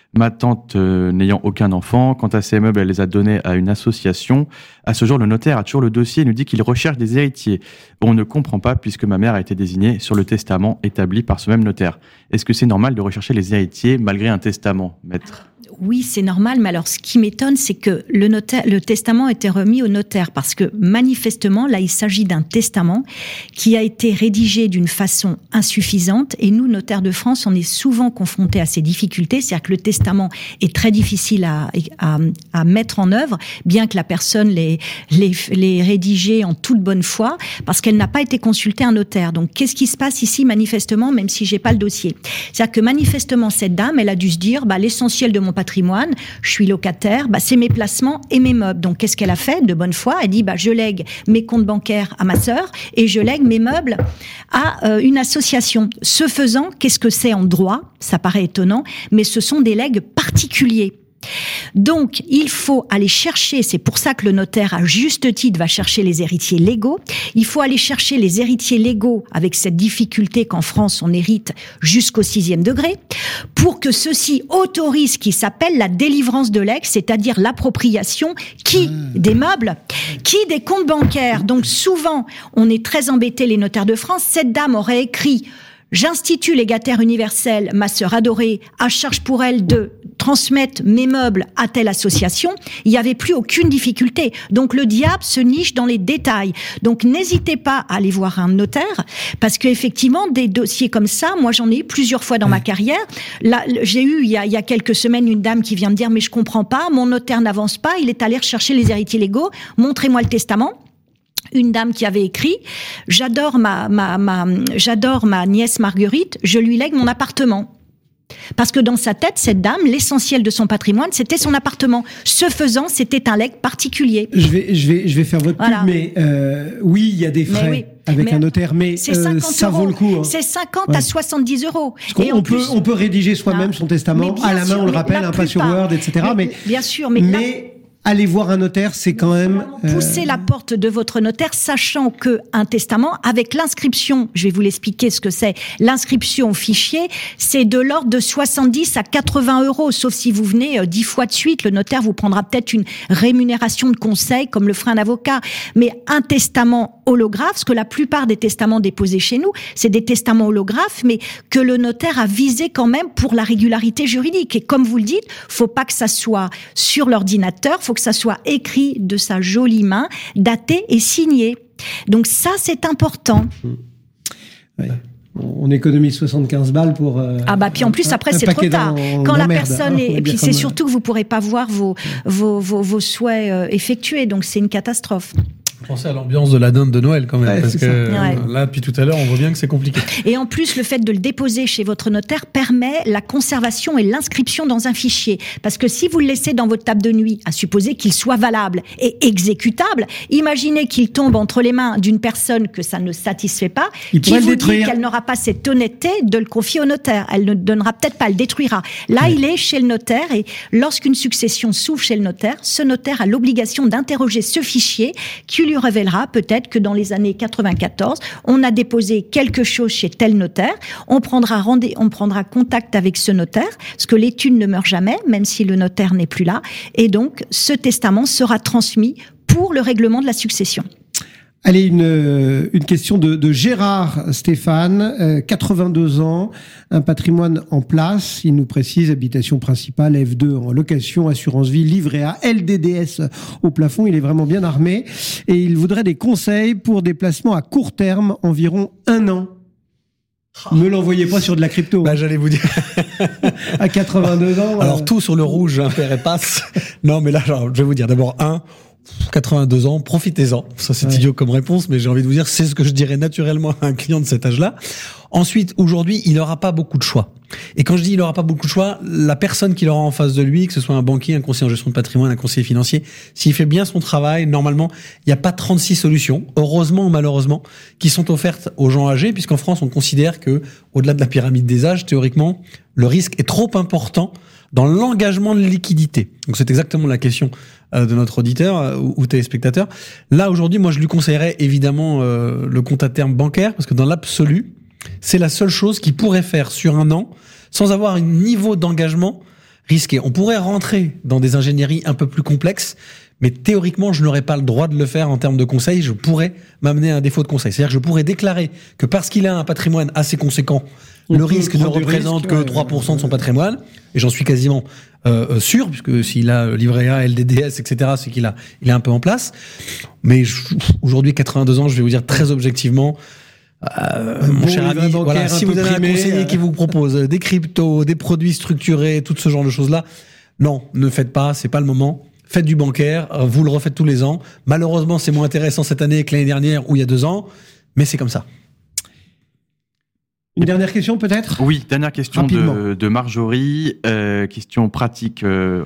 Speaker 3: Ma tante n'ayant aucun enfant, quant à ses meubles, elle les a donnés à une association. À ce jour, le notaire a toujours le dossier et nous dit qu'il recherche des héritiers. On ne comprend pas puisque ma mère a été désignée sur le testament établi par ce même notaire. Est-ce que c'est normal de rechercher les héritiers malgré un testament, maître ?
Speaker 6: Oui, c'est normal, mais alors ce qui m'étonne, c'est que le testament était remis au notaire, parce que manifestement, là, il s'agit d'un testament qui a été rédigé d'une façon insuffisante, et nous, notaires de France, on est souvent confrontés à ces difficultés, c'est-à-dire que le testament est très difficile à mettre en œuvre, bien que la personne l'ait rédigé en toute bonne foi, parce qu'elle n'a pas été consultée un notaire. Donc, qu'est-ce qui se passe ici, manifestement, même si j'ai pas le dossier? C'est-à-dire que manifestement, cette dame, elle a dû se dire, l'essentiel de mon patrimoine, je suis locataire, c'est mes placements et mes meubles. Donc, qu'est-ce qu'elle a fait de bonne foi? Elle dit, je lègue mes comptes bancaires à ma sœur et je lègue mes meubles à une association. Ce faisant, qu'est-ce que c'est en droit? Ça paraît étonnant, mais ce sont des legs particuliers. Donc, il faut aller chercher, c'est pour ça que le notaire, à juste titre, va chercher les héritiers légaux. Il faut aller chercher les héritiers légaux avec cette difficulté qu'en France, on hérite jusqu'au 6e degré, pour que ceux-ci autorisent ce qui s'appelle la délivrance de legs, c'est-à-dire l'appropriation des meubles, des comptes bancaires. Donc, souvent, on est très embêtés, les notaires de France. Cette dame aurait écrit: j'institue légataire universel, ma sœur adorée, à charge pour elle de transmettre mes meubles à telle association. Il n'y avait plus aucune difficulté. Donc le diable se niche dans les détails. Donc n'hésitez pas à aller voir un notaire, parce qu'effectivement, des dossiers comme ça, moi j'en ai eu plusieurs fois dans ma carrière. Là, j'ai eu il y a quelques semaines une dame qui vient me dire: mais je comprends pas, mon notaire n'avance pas, il est allé rechercher les héritiers légaux, montrez-moi le testament. Une dame qui avait écrit: j'adore ma nièce Marguerite, je lui lègue mon appartement. Parce que dans sa tête, cette dame, l'essentiel de son patrimoine, c'était son appartement. Ce faisant, c'était un legs particulier.
Speaker 2: Je vais faire votre pub, mais oui, il y a des frais avec un notaire, mais ça vaut le coup. Hein.
Speaker 6: C'est 50 à 70 euros.
Speaker 2: Et on peut rédiger soi-même son testament à la main, on le rappelle, pas sur Word, etc. Mais
Speaker 6: bien sûr,
Speaker 2: aller voir un notaire, c'est quand même...
Speaker 6: Pousser la porte de votre notaire, sachant que un testament, avec l'inscription, je vais vous l'expliquer ce que c'est, l'inscription au fichier, c'est de l'ordre de 70 à 80 euros, sauf si vous venez 10 fois de suite, le notaire vous prendra peut-être une rémunération de conseil, comme le ferait un avocat. Mais un testament holographe, parce que la plupart des testaments déposés chez nous, c'est des testaments holographes, mais que le notaire a visé quand même pour la régularité juridique. Et comme vous le dites, faut pas que ça soit sur l'ordinateur, faut que ça soit écrit de sa jolie main, daté et signé. Donc ça, c'est important.
Speaker 2: Ouais. On économise 75 balles pour...
Speaker 6: puis en plus, après, c'est trop tard. Quand la personne est... Et puis c'est surtout que vous pourrez pas voir vos souhaits effectués. Donc c'est une catastrophe.
Speaker 5: Pensez à l'ambiance de la dinde de Noël quand même, parce que là, depuis tout à l'heure, on voit bien que c'est compliqué.
Speaker 6: Et en plus, le fait de le déposer chez votre notaire permet la conservation et l'inscription dans un fichier. Parce que si vous le laissez dans votre table de nuit, à supposer qu'il soit valable et exécutable, imaginez qu'il tombe entre les mains d'une personne que ça ne satisfait pas, qui vous dit qu'elle n'aura pas cette honnêteté de le confier au notaire. Elle ne donnera peut-être pas, elle détruira. Là, il est chez le notaire, et lorsqu'une succession s'ouvre chez le notaire, ce notaire a l'obligation d'interroger ce fichier qui lui révélera peut-être que dans les années 94, on a déposé quelque chose chez tel notaire, on prendra contact avec ce notaire, parce que l'étude ne meurt jamais, même si le notaire n'est plus là, et donc ce testament sera transmis pour le règlement de la succession.
Speaker 2: Allez, une question de Gérard Stéphane, 82 ans, un patrimoine en place, il nous précise, habitation principale, F2 en location, assurance vie, livret A, LDDS au plafond, il est vraiment bien armé, et il voudrait des conseils pour des placements à court terme, environ 1 an. Ne l'envoyez pas sur de la crypto.
Speaker 5: J'allais vous dire.
Speaker 2: À 82 ans.
Speaker 5: Alors tout sur le rouge, père et passe. Non, mais là, je vais vous dire d'abord 82 ans, profitez-en. Ça, c'est idiot comme réponse, mais j'ai envie de vous dire, c'est ce que je dirais naturellement à un client de cet âge-là. Ensuite, aujourd'hui, il n'aura pas beaucoup de choix. Et quand je dis il n'aura pas beaucoup de choix, la personne qu'il aura en face de lui, que ce soit un banquier, un conseiller en gestion de patrimoine, un conseiller financier, s'il fait bien son travail, normalement, il n'y a pas 36 solutions, heureusement ou malheureusement, qui sont offertes aux gens âgés, puisqu'en France, on considère que, au-delà de la pyramide des âges, théoriquement, le risque est trop important dans l'engagement de liquidité. Donc c'est exactement la question de notre auditeur ou téléspectateur. Là, aujourd'hui, moi, je lui conseillerais évidemment le compte à terme bancaire, parce que dans l'absolu, c'est la seule chose qui pourrait faire sur 1 an, sans avoir un niveau d'engagement risqué. On pourrait rentrer dans des ingénieries un peu plus complexes, mais théoriquement, je n'aurais pas le droit de le faire en termes de conseil. Je pourrais m'amener à un défaut de conseil. C'est-à-dire que je pourrais déclarer que parce qu'il a un patrimoine assez conséquent, le risque ne représente que 3% de son patrimoine, et j'en suis quasiment sûr, puisque s'il a livret A, LDDS, etc., c'est qu'il il est un peu en place. Mais aujourd'hui, 82 ans, je vais vous dire très objectivement, mon cher ami, voilà, si vous avez un conseiller qui vous propose des cryptos, des produits structurés, tout ce genre de choses-là, non, ne faites pas, c'est pas le moment. Faites du bancaire, vous le refaites tous les ans. Malheureusement, c'est moins intéressant cette année que l'année dernière ou il y a 2 ans, mais c'est comme ça.
Speaker 2: Une dernière question peut-être ?
Speaker 3: Oui, dernière question de Marjorie. Question pratique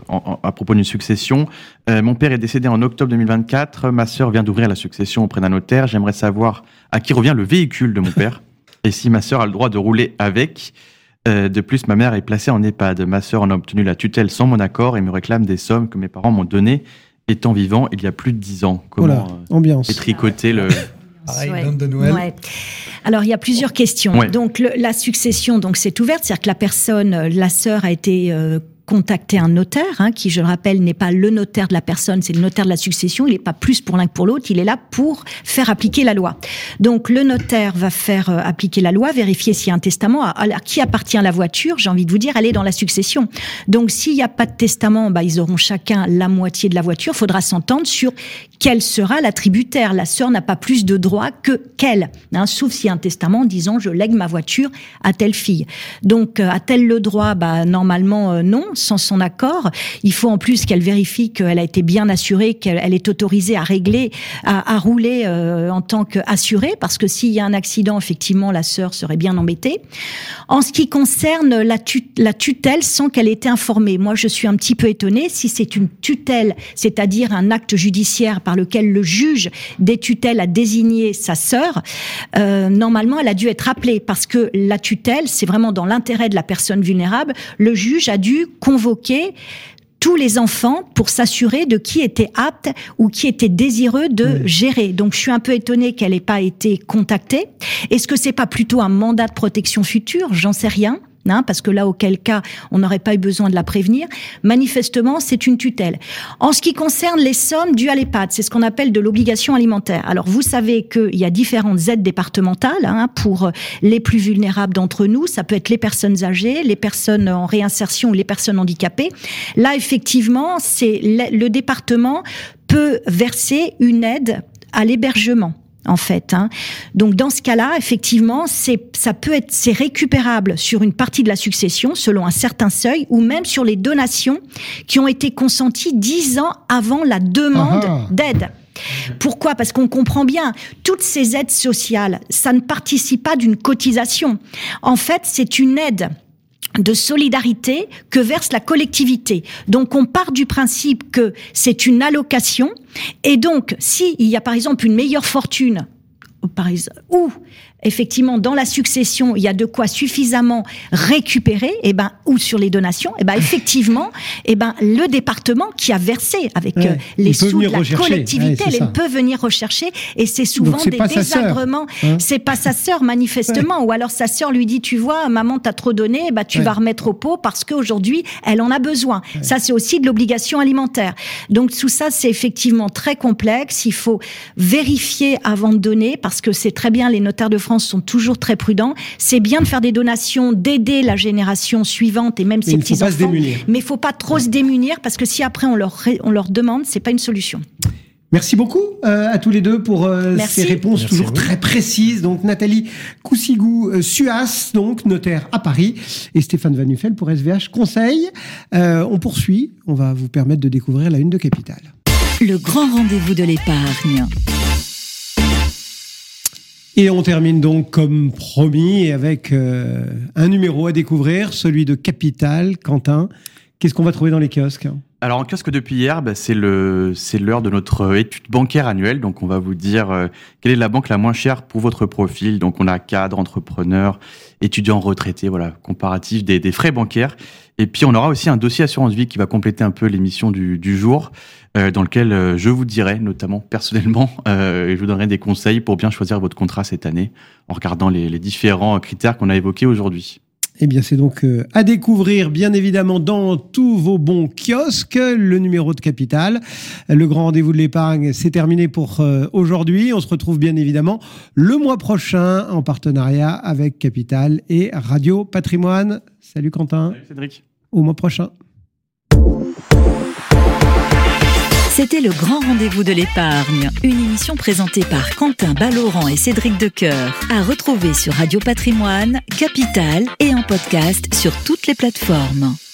Speaker 3: à propos d'une succession. Mon père est décédé en octobre 2024. Ma sœur vient d'ouvrir la succession auprès d'un notaire. J'aimerais savoir à qui revient le véhicule de mon père et si ma sœur a le droit de rouler avec. De plus, ma mère est placée en EHPAD. Ma sœur en a obtenu la tutelle sans mon accord et me réclame des sommes que mes parents m'ont données étant vivants il y a plus de 10 ans. Comment tricoter le...
Speaker 5: Pareil, de Noël.
Speaker 6: Ouais. Alors, il y a plusieurs questions.
Speaker 3: Ouais.
Speaker 6: Donc, la succession, donc, c'est ouverte. C'est-à-dire que la personne, la sœur a été contacter un notaire, qui, je le rappelle, n'est pas le notaire de la personne, c'est le notaire de la succession. Il n'est pas plus pour l'un que pour l'autre. Il est là pour faire appliquer la loi. Donc, le notaire va faire appliquer la loi, vérifier s'il y a un testament. À qui appartient la voiture ? J'ai envie de vous dire, elle est dans la succession. Donc, s'il n'y a pas de testament, ils auront chacun la moitié de la voiture. Il faudra s'entendre sur quelle sera l'attributaire. La sœur n'a pas plus de droits qu'elle, sauf s'il y a un testament disant je lègue ma voiture à telle fille. Donc, a-t-elle le droit ? Normalement, non. Sans son accord. Il faut en plus qu'elle vérifie qu'elle a été bien assurée, qu'elle est autorisée à régler, à rouler en tant qu'assurée, parce que s'il y a un accident, effectivement, la sœur serait bien embêtée. En ce qui concerne la tutelle, sans qu'elle ait été informée, moi je suis un petit peu étonnée. Si c'est une tutelle, c'est-à-dire un acte judiciaire par lequel le juge des tutelles a désigné sa sœur, normalement elle a dû être appelée, parce que la tutelle, c'est vraiment dans l'intérêt de la personne vulnérable. Le juge a dû convoquer tous les enfants pour s'assurer de qui était apte ou qui était désireux de gérer. Donc, je suis un peu étonnée qu'elle n'ait pas été contactée. Est-ce que c'est pas plutôt un mandat de protection future ? J'en sais rien. Parce que là, auquel cas, on n'aurait pas eu besoin de la prévenir. Manifestement, c'est une tutelle. En ce qui concerne les sommes dues à l'EHPAD, c'est ce qu'on appelle de l'obligation alimentaire. Alors, vous savez qu'il y a différentes aides départementales pour les plus vulnérables d'entre nous. Ça peut être les personnes âgées, les personnes en réinsertion ou les personnes handicapées. Là, effectivement, le département peut verser une aide à l'hébergement. En fait, Donc dans ce cas-là, effectivement, c'est récupérable sur une partie de la succession selon un certain seuil, ou même sur les donations qui ont été consenties 10 ans avant la demande d'aide. Pourquoi ? Parce qu'on comprend bien, toutes ces aides sociales, ça ne participe pas d'une cotisation. En fait, c'est une aide de solidarité que verse la collectivité. Donc, on part du principe que c'est une allocation. Et donc, s'il y a, par exemple, une meilleure fortune, ou effectivement, dans la succession, il y a de quoi suffisamment récupérer, ou sur les donations, effectivement, le département qui a versé avec les sous de la collectivité, elle peut venir rechercher, et c'est souvent des désagréments. C'est pas sa sœur, manifestement, ou alors sa sœur lui dit, tu vois, maman t'a trop donné, tu vas remettre au pot parce qu'aujourd'hui, elle en a besoin. Ça, c'est aussi de l'obligation alimentaire. Donc, tout ça, c'est effectivement très complexe. Il faut vérifier avant de donner, parce que c'est très bien, les notaires de France sont toujours très prudents. C'est bien de faire des donations, d'aider la génération suivante et même ses petits-enfants. Mais il faut pas trop se démunir, parce que si après on leur demande, c'est pas une solution.
Speaker 2: Merci beaucoup à tous les deux pour ces réponses toujours très précises. Donc Nathalie Coussigou-Suas, donc notaire à Paris, et Stéphane Van Nuffel pour SVH Conseil. On poursuit. On va vous permettre de découvrir la une de Capital.
Speaker 1: Le grand rendez-vous de l'épargne.
Speaker 2: Et on termine donc comme promis avec un numéro à découvrir, celui de Capital. Quentin, qu'est-ce qu'on va trouver dans les kiosques ?
Speaker 3: Alors en kiosque depuis hier, c'est l'heure de notre étude bancaire annuelle. Donc on va vous dire quelle est la banque la moins chère pour votre profil. Donc on a cadre, entrepreneur, étudiant, retraité, voilà, comparatif des frais bancaires. Et puis on aura aussi un dossier assurance vie qui va compléter un peu l'émission du jour, dans lequel je vous dirai, notamment personnellement, et je vous donnerai des conseils pour bien choisir votre contrat cette année, en regardant les différents critères qu'on a évoqués aujourd'hui.
Speaker 2: Eh bien, c'est donc à découvrir, bien évidemment, dans tous vos bons kiosques, le numéro de Capital. Le grand rendez-vous de l'épargne, c'est terminé pour aujourd'hui. On se retrouve bien évidemment le mois prochain en partenariat avec Capital et Radio Patrimoine. Salut Quentin.
Speaker 3: Salut Cédric.
Speaker 2: Au mois prochain.
Speaker 1: C'était le grand rendez-vous de l'épargne, une émission présentée par Quentin Ballaurent et Cédric Decoeur, à retrouver sur Radio Patrimoine, Capital et en podcast sur toutes les plateformes.